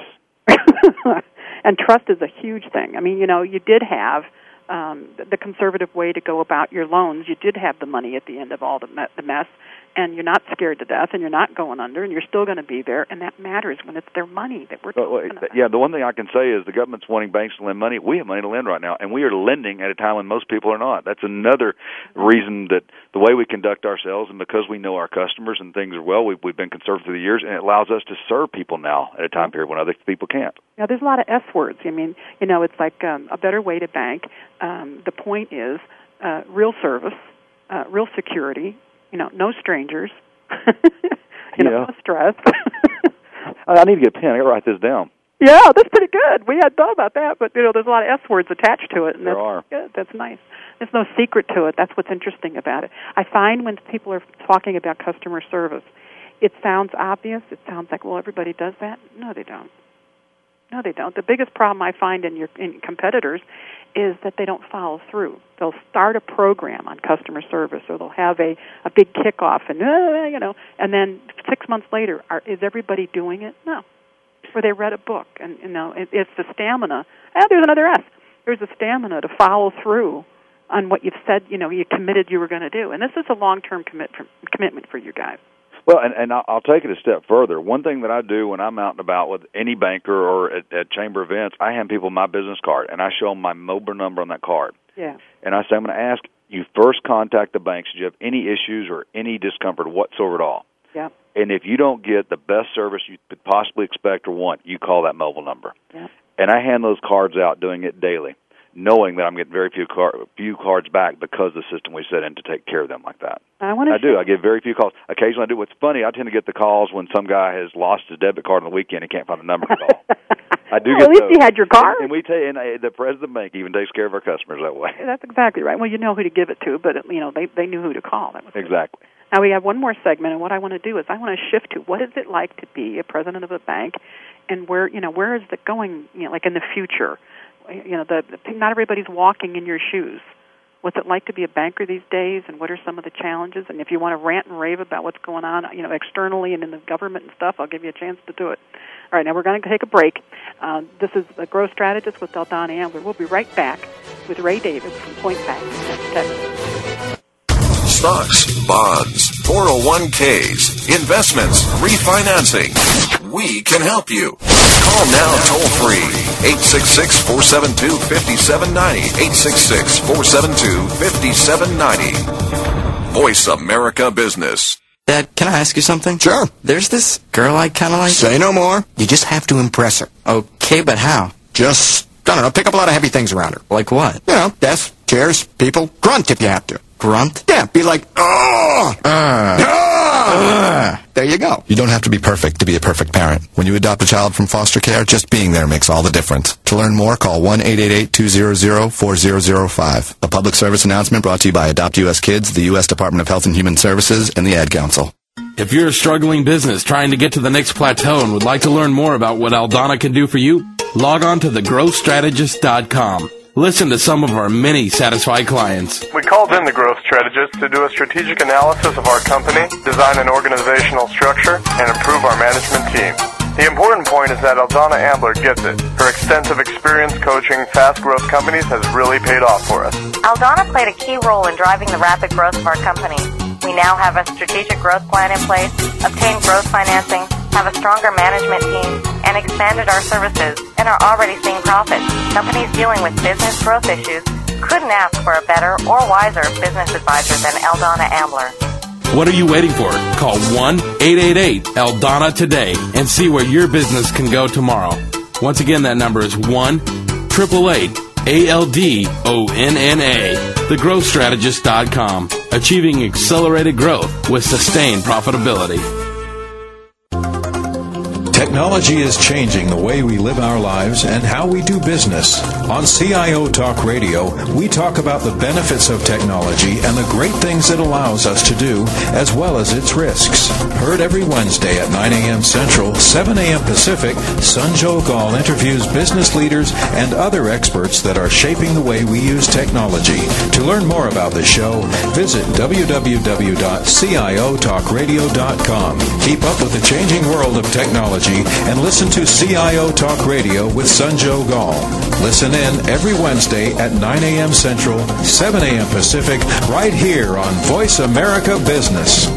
And trust is a huge thing. I mean, you know, you did have um, the conservative way to go about your loans. You did have the money at the end of all the, me- the mess, and you're not scared to death, and you're not going under, and you're still going to be there, and that matters when it's their money that we're talking well, about. Yeah, the one thing I can say is the government's wanting banks to lend money. We have money to lend right now, and we are lending at a time when most people are not. That's another reason that the way we conduct ourselves, and because we know our customers and things are well, we've, we've been conservative through the years, and it allows us to serve people now at a time period when other people can't. Now, there's a lot of S words. I mean, you know, it's like um, a better way to bank. Um, the point is uh, real service, uh, real security, you know, no strangers, you know, yeah. no stress. I need to get a pen. I got to write this down. Yeah, that's pretty good. We hadn't thought about that, but, you know, there's a lot of S words attached to it. And there that's are. Good. That's nice. There's no secret to it. That's what's interesting about it. I find when people are talking about customer service, it sounds obvious. It sounds like, well, everybody does that. No, they don't. No, they don't. The biggest problem I find in your in competitors is that they don't follow through. They'll start a program on customer service, or they'll have a, a big kickoff, and uh, you know, and then six months later, are, is everybody doing it? No. Or they read a book, and you know, it, it's the stamina. Ah, there's another S. There's the stamina to follow through on what you've said. You know, you committed you were going to do, and this is a long-term commit for, commitment for you guys. Well, and, and I'll take it a step further. One thing that I do when I'm out and about with any banker or at, at chamber events, I hand people my business card, and I show them my mobile number on that card. Yeah. And I say, I'm going to ask you first contact the bank should you have any issues or any discomfort whatsoever at all. Yeah. And if you don't get the best service you could possibly expect or want, you call that mobile number. Yep. And I hand those cards out doing it daily, knowing that I'm getting very few car- few cards back because of the system we set in to take care of them like that. I, want I do. I get very few calls. Occasionally I do. What's funny, I tend to get the calls when some guy has lost his debit card on the weekend and can't find a number to call. I do well, get at least those. you had your card. And, and we take, and uh, the president of the bank even takes care of our customers that way. That's exactly right. Well, you know who to give it to, but you know they they knew who to call. That was exactly. Good. Now we have one more segment, and what I want to do is I want to shift to what is it like to be a president of a bank, and where you know where is it going? You know, like in the future. You know, the, the not everybody's walking in your shoes. What's it like to be a banker these days, and what are some of the challenges? And if you want to rant and rave about what's going on, you know, externally and in the government and stuff, I'll give you a chance to do it. All right, now we're going to take a break. Uh, this is the Growth Strategist with Donna Ambler. We'll be right back with Ray Davis from Point Bank, Texas. Stocks, bonds, four oh one k's, investments, refinancing. We can help you. Call now toll free. eight six six, four seven two, five seven nine zero. eight six six, four seven two, five seven nine zero. Voice America Business. Dad, can I ask you something? Sure. There's this girl I kind of like. Say no more. You just have to impress her. Okay, but how? Just, I don't know, pick up a lot of heavy things around her. Like what? You know, desks, chairs, people. Grunt if you have to. Grunt? Yeah, be like, oh! Uh. Uh. There you go. You don't have to be perfect to be a perfect parent. When you adopt a child from foster care, just being there makes all the difference. To learn more, call one eight eight eight, two hundred, four thousand five. A public service announcement brought to you by Adopt U S Kids, the U S Department of Health and Human Services, and the Ad Council. If you're a struggling business trying to get to the next plateau and would like to learn more about what Aldana can do for you, log on to the growth strategist dot com. Listen to some of our many satisfied clients. We called in the Growth Strategist to do a strategic analysis of our company, design an organizational structure, and improve our management team. The important point is that Aldana Ambler gets it. Her extensive experience coaching fast-growth companies has really paid off for us. Aldana played a key role in driving the rapid growth of our company. We now have a strategic growth plan in place, obtained growth financing, have a stronger management team, and expanded our services, and are already seeing profits. Companies dealing with business growth issues couldn't ask for a better or wiser business advisor than Aldana Ambler. What are you waiting for? Call one eight eight eight, Aldana today and see where your business can go tomorrow. Once again, that number is one eight eight eight, A L D O N N A. the growth strategist dot com. Achieving accelerated growth with sustained profitability. Technology is changing the way we live our lives and how we do business. On C I O Talk Radio, we talk about the benefits of technology and the great things it allows us to do, as well as its risks. Heard every Wednesday at nine a.m. Central, seven a.m. Pacific, Sanjog Gall interviews business leaders and other experts that are shaping the way we use technology. To learn more about the show, visit w w w dot c i o talk radio dot com. Keep up with the changing world of technology and listen to C I O Talk Radio with Sanjog Gall. Listen in every Wednesday at nine a.m. Central, seven a.m. Pacific, right here on Voice America Business.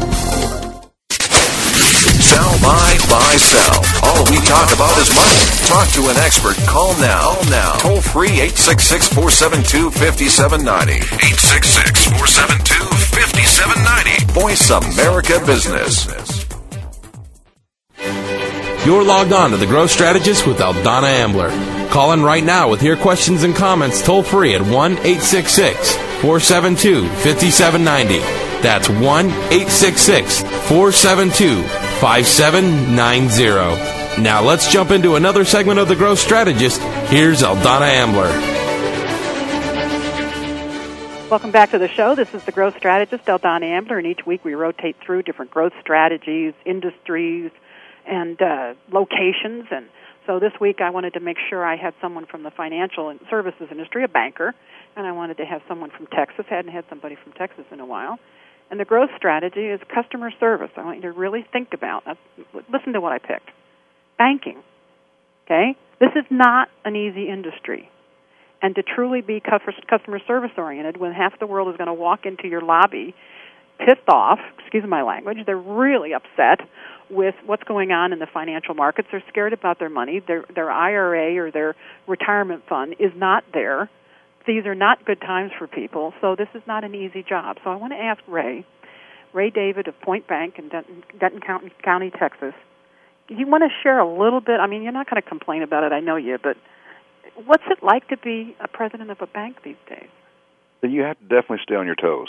Sell, buy, buy, sell. All we talk about is money. Talk to an expert. Call now. Call now. Toll free eight six six, four seven two, five seven nine zero. eight six six, four seven two, five seven nine zero. Voice America Business. You're logged on to The Growth Strategist with Aldana Ambler. Call in right now with your questions and comments toll free at one eight six six, four seven two, five seven nine zero. That's one eight six six, four seven two, five seven nine zero. Now let's jump into another segment of The Growth Strategist. Here's Aldana Ambler. Welcome back to the show. This is The Growth Strategist, Aldana Ambler, and each week we rotate through different growth strategies, industries, and uh, locations. And so this week I wanted to make sure I had someone from the financial and services industry, a banker, and I wanted to have someone from Texas. I hadn't had somebody from Texas in a while. And the growth strategy is customer service. I want you to really think about, uh, listen to what I picked. Banking, okay? This is not an easy industry. And to truly be customer service oriented, when half the world is going to walk into your lobby pissed off, excuse my language, they're really upset with what's going on in the financial markets. They're scared about their money. Their their I R A or their retirement fund is not there. These are not good times for people, so this is not an easy job. So I want to ask Ray, Ray David of Point Bank in Denton, Denton County, County, Texas. You want to share a little bit? I mean, you're not going to complain about it, I know you, but what's it like to be a president of a bank these days? You have to definitely stay on your toes.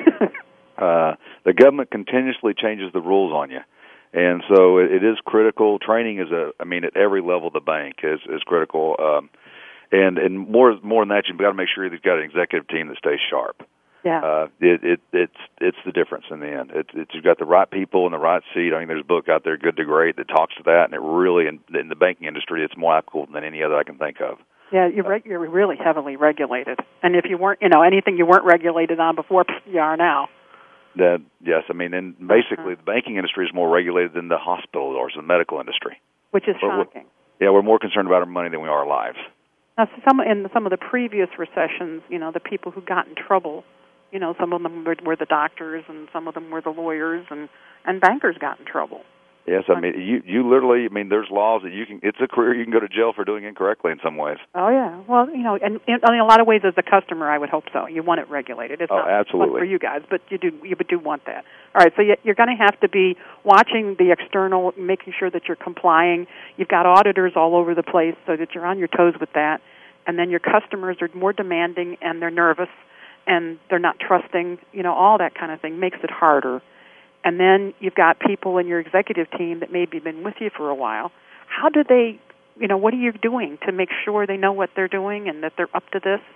uh, the government continuously changes the rules on you. And so it, it is critical. Training is a, I mean, at every level of the bank is, is critical. Um, and, and more, more than that, you've got to make sure you've got an executive team that stays sharp. Yeah. Uh, it, it, it's, it's the difference in the end. It's, it's, you've got the right people in the right seat. I mean, there's a book out there, Good to Great, that talks to that, and it really, in, in the banking industry, it's more applicable than any other I can think of. Yeah, you're, reg- you're really heavily regulated. And if you weren't, you know, anything you weren't regulated on before, you are now. That, yes, I mean, and basically the banking industry is more regulated than the hospital or the medical industry. Which is We're, shocking. We're, yeah, we're more concerned about our money than we are our lives. Now, some, in some of the previous recessions, you know, the people who got in trouble, you know, some of them were, were the doctors and some of them were the lawyers, and, and bankers got in trouble. Yes, I mean, you you literally, I mean, there's laws that you can, it's a career you can go to jail for doing incorrectly in some ways. Oh, yeah. Well, you know, and, and in a lot of ways as a customer, I would hope so. You want it regulated. It's oh, not absolutely. fun for you guys, but you do you do want that. All right, so you, you're going to have to be watching the external, making sure that you're complying. You've got auditors all over the place so that you're on your toes with that. And then your customers are more demanding and they're nervous and they're not trusting, you know, all that kind of thing makes it harder. And then you've got people in your executive team that maybe have been with you for a while. How do they, you know, what are you doing to make sure they know what they're doing and that they're up to this?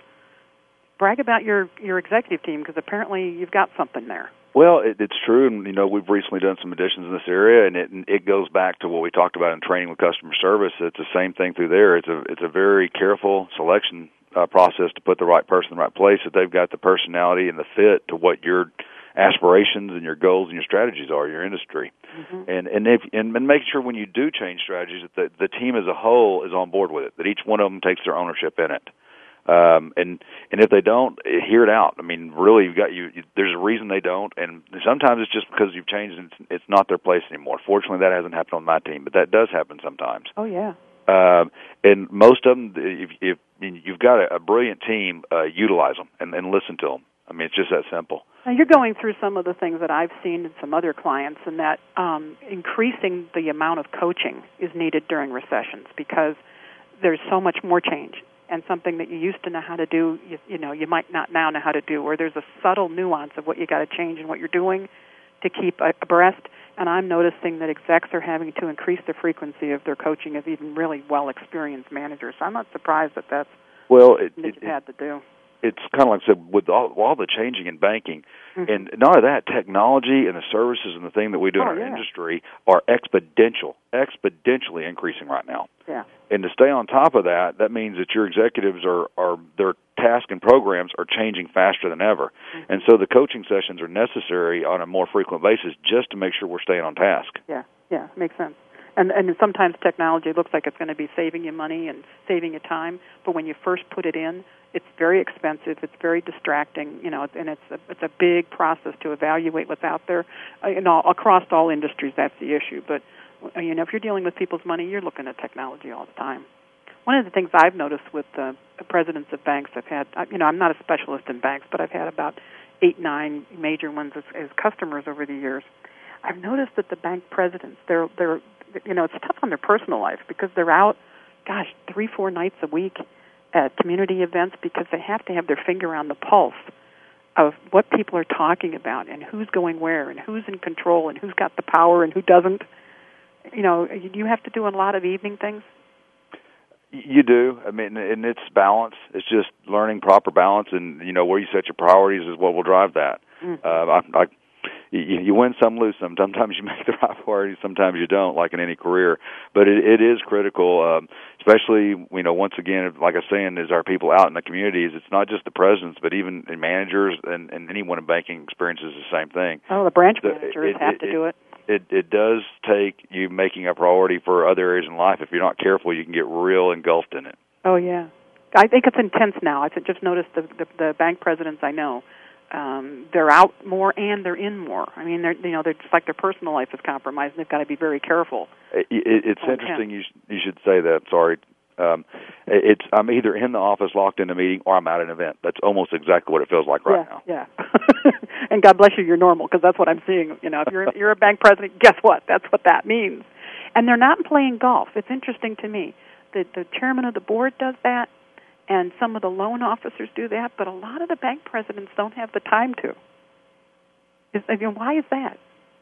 Brag about your, your executive team, because apparently you've got something there. Well, it, it's true, and, you know, we've recently done some additions in this area, and it, and it goes back to what we talked about in training with customer service. It's the same thing through there. It's a, it's a very careful selection uh, process to put the right person in the right place, that they've got the personality and the fit to what you're aspirations and your goals and your strategies are, your industry. Mm-hmm. And and if and, and making sure when you do change strategies that the, the team as a whole is on board with it, that each one of them takes their ownership in it. Um, and and if they don't, hear it out. I mean, really, you've got you, you. There's a reason they don't, and sometimes it's just because you've changed and it's, it's not their place anymore. Fortunately, that hasn't happened on my team, but that does happen sometimes. Oh yeah. Um, and most of them, if, if you've got a, a brilliant team, uh, utilize them and, and listen to them. I mean, it's just that simple. Now, you're going through some of the things that I've seen in some other clients, and that um, increasing the amount of coaching is needed during recessions because there's so much more change, and something that you used to know how to do, you, you know, you might not now know how to do, or there's a subtle nuance of what you got to change in what you're doing to keep abreast. And I'm noticing that execs are having to increase the frequency of their coaching of even really well-experienced managers. So I'm not surprised that that's well, it, what you've it, had to do. It's kind of like I said, with all, all the changing in banking, mm-hmm. and not only that, technology and the services and the thing that we do oh, in our yeah. industry are exponential, exponentially increasing right now. Yeah. And to stay on top of that, that means that your executives are, are their tasks and programs are changing faster than ever. Mm-hmm. And so the coaching sessions are necessary on a more frequent basis just to make sure we're staying on task. Yeah, yeah, makes sense. And and sometimes technology looks like it's going to be saving you money and saving you time, but when you first put it in, it's very expensive. It's very distracting, you know, and it's a, it's a big process to evaluate what's out there. Uh, you know, across all industries, that's the issue. But uh, you know, if you're dealing with people's money, you're looking at technology all the time. One of the things I've noticed with uh, the presidents of banks, I've had, you know, I'm not a specialist in banks, but I've had about eight, nine major ones as, as customers over the years. I've noticed that the bank presidents, they're they're you know, it's tough on their personal life because they're out, gosh, three, four nights a week at community events because they have to have their finger on the pulse of what people are talking about and who's going where and who's in control and who's got the power and who doesn't. You know, you have to do a lot of evening things. You do. I mean, and it's balance. It's just learning proper balance, and, you know, where you set your priorities is what will drive that. Mm-hmm. Uh, I, I You, you win some, lose some. Sometimes you make the right priorities, sometimes you don't, like in any career. But it, it is critical, um, especially, you know, once again, like I was saying, is our people out in the communities. It's not just the presidents, but even the managers and, and anyone in banking experiences the same thing. Oh, the branch managers it, have it, to do it. It, it does take you making a priority for other areas in life. If you're not careful, you can get real engulfed in it. Oh, yeah. I think it's intense now. I've just noticed the, the, the bank presidents I know. Um, they're out more and they're in more. I mean, they're you know they're just like their personal life is compromised, and they've got to be very careful. It, it, it's oh, interesting you sh- you should say that. Sorry, Um, it's I'm either in the office locked in a meeting or I'm at an event. That's almost exactly what it feels like right yeah, now. Yeah. And God bless you, you're normal, because that's what I'm seeing. You know, if you're you're a bank president, guess what? That's what that means. And they're not playing golf. It's interesting to me that the chairman of the board does that, and some of the loan officers do that, but a lot of the bank presidents don't have the time to. Is, I mean, why is that?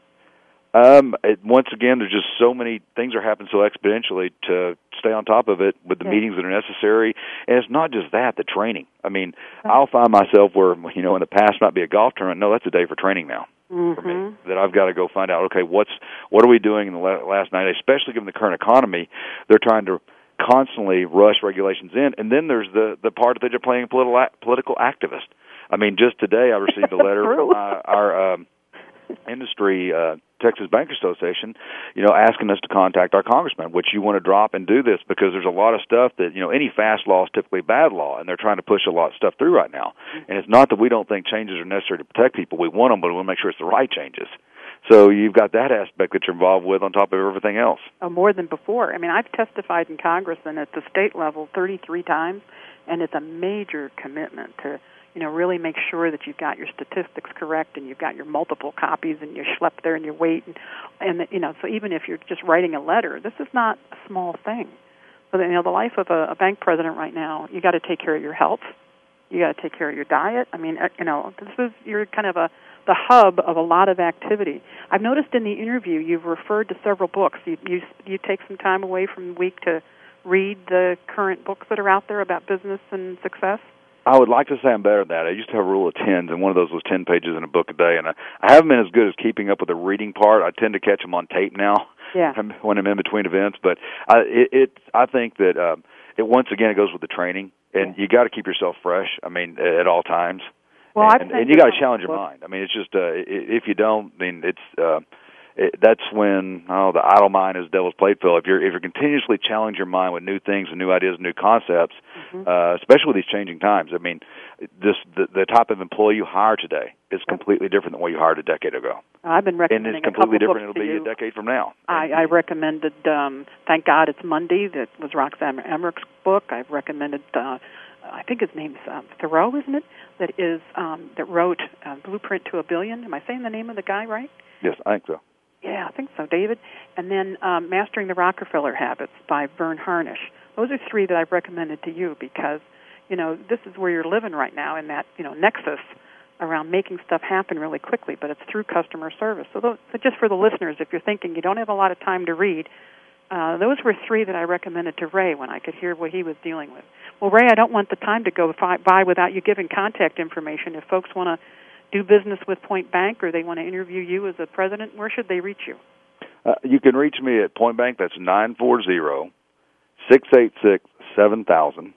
Um, it, once again, there's just so many things are happening so exponentially to stay on top of it with the yeah. meetings that are necessary. And it's not just that, the training. I mean, right. I'll find myself where, you know, in the past might be a golf tournament. No, that's a day for training now. Mm-hmm. For me, that I've got to go find out, okay, what's what are we doing in the last night, especially given the current economy. They're trying to constantly rush regulations in. And then there's the, the part that they're playing political, political activist. I mean, just today I received a letter from uh, our um, industry, uh, Texas Bankers Association, you know, asking us to contact our congressman, which you want to drop and do this because there's a lot of stuff that, you know, any fast law is typically bad law, and they're trying to push a lot of stuff through right now. And it's not that we don't think changes are necessary to protect people. We want them, but we want to make sure it's the right changes. So you've got that aspect that you're involved with on top of everything else. Oh, more than before. I mean, I've testified in Congress and at the state level thirty-three times, and it's a major commitment to, you know, really make sure that you've got your statistics correct and you've got your multiple copies and you schlep there and you wait. And, and you know, so even if you're just writing a letter, this is not a small thing. So, you know, the life of a, a bank president right now, you got to take care of your health. You got to take care of your diet. I mean, you know, this is, you're kind of a, the hub of a lot of activity. I've noticed in the interview you've referred to several books. You, you, you take some time away from the week to read the current books that are out there about business and success. I would like to say I'm better at that. I used to have a rule of tens, and one of those was ten pages in a book a day. And I, I haven't been as good as keeping up with the reading part. I tend to catch them on tape now yeah. when I'm in between events. But I, it, it, I think that um, it once again it goes with the training, and you got to keep yourself fresh. I mean, at all times. Well, and, and you got to challenge your mind. I mean, it's just uh, if you don't, I mean, it's. Uh, It, that's when oh the idle mind is the devil's playfellow. If you're if you're continuously challenging your mind with new things and new ideas and new concepts, mm-hmm. uh, especially with these changing times. I mean, this the, the type of employee you hire today is completely different than what you hired a decade ago. I've been recommending and it's completely a couple different. Books It'll be you. a decade from now. I, I recommended um, Thank God It's Monday. That was Roxanne Emmerich's book. I've recommended. Uh, I think his name's um, Thoreau, isn't it? That is um, that wrote uh, Blueprint to a Billion. Am I saying the name of the guy right? Yes, I think so. Yeah, I think so, David. And then um, Mastering the Rockefeller Habits by Vern Harnish. Those are three that I've recommended to you because, you know, this is where you're living right now in that, you know, nexus around making stuff happen really quickly, but it's through customer service. So, those, so just for the listeners, if you're thinking you don't have a lot of time to read, uh, those were three that I recommended to Ray when I could hear what he was dealing with. Well, Ray, I don't want the time to go by without you giving contact information. If folks want to do business with Point Bank or they want to interview you as a president, where should they reach you? Uh, you can reach me at Point Bank. That's nine four zero, six eight six, seven thousand.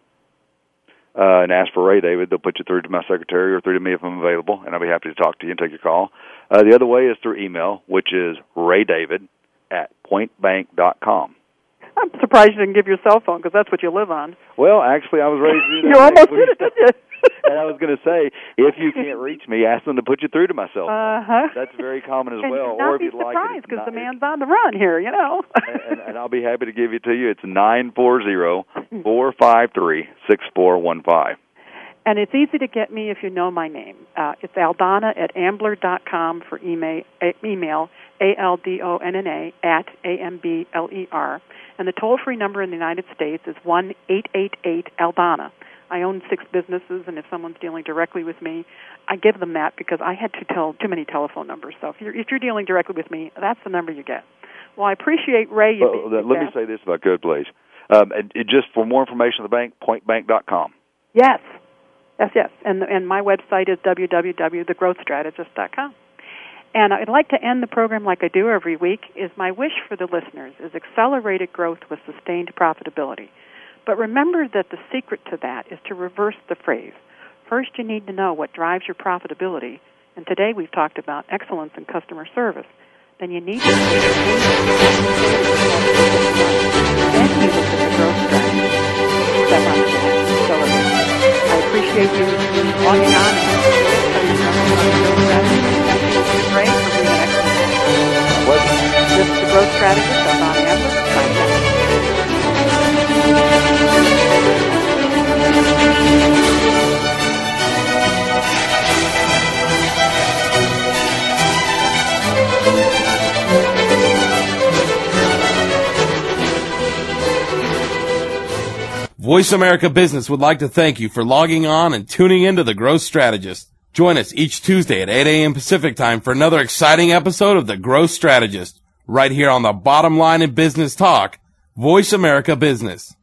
Uh, and ask for Ray David. They'll put you through to my secretary or through to me if I'm available, and I'll be happy to talk to you and take your call. Uh, the other way is through email, which is raydavid at point bank dot com. I'm surprised you didn't give your cell phone because that's what you live on. Well, actually, I was ready to do that. You almost did it, didn't you? And I was going to say, if you can't reach me, ask them to put you through to my cell phone. Uh-huh. That's very common as and well. Not or if be you'd surprised, like it, because the man's on the run here, you know. and, and, and I'll be happy to give it to you. It's nine four zero, four five three, six four one five. And it's easy to get me if you know my name. Uh, it's Aldonna at ambler dot com for email, email A L D O N N A, at A M B L E R. And the toll-free number in the United States is one eight eight eight Aldonna. I own six businesses, and if someone's dealing directly with me, I give them that because I had to tell too many telephone numbers. So if you're, if you're dealing directly with me, that's the number you get. Well, I appreciate, Ray, you well, Let me say this if I could, please. Um, and, and just for more information on the bank, point bank dot com. Yes. Yes, yes. And, and my website is w w w dot the growth strategist dot com. And I'd like to end the program like I do every week. Is my wish for the listeners is accelerated growth with sustained profitability. But remember that the secret to that is to reverse the phrase. First, you need to know what drives your profitability. And today we've talked about excellence in customer service. Then you need to then you look at the growth strategy. Step on the So I appreciate you logging on and telling us about the growth strategy. Thank you, Ray, for being an excellent. This is the growth strategist. I'm Donna Ambler. Signing out. Voice America Business would like to thank you for logging on and tuning into The Growth Strategist. Join us each Tuesday at eight a.m. Pacific Time for another exciting episode of The Growth Strategist, right here on the Bottom Line in Business Talk, Voice America Business.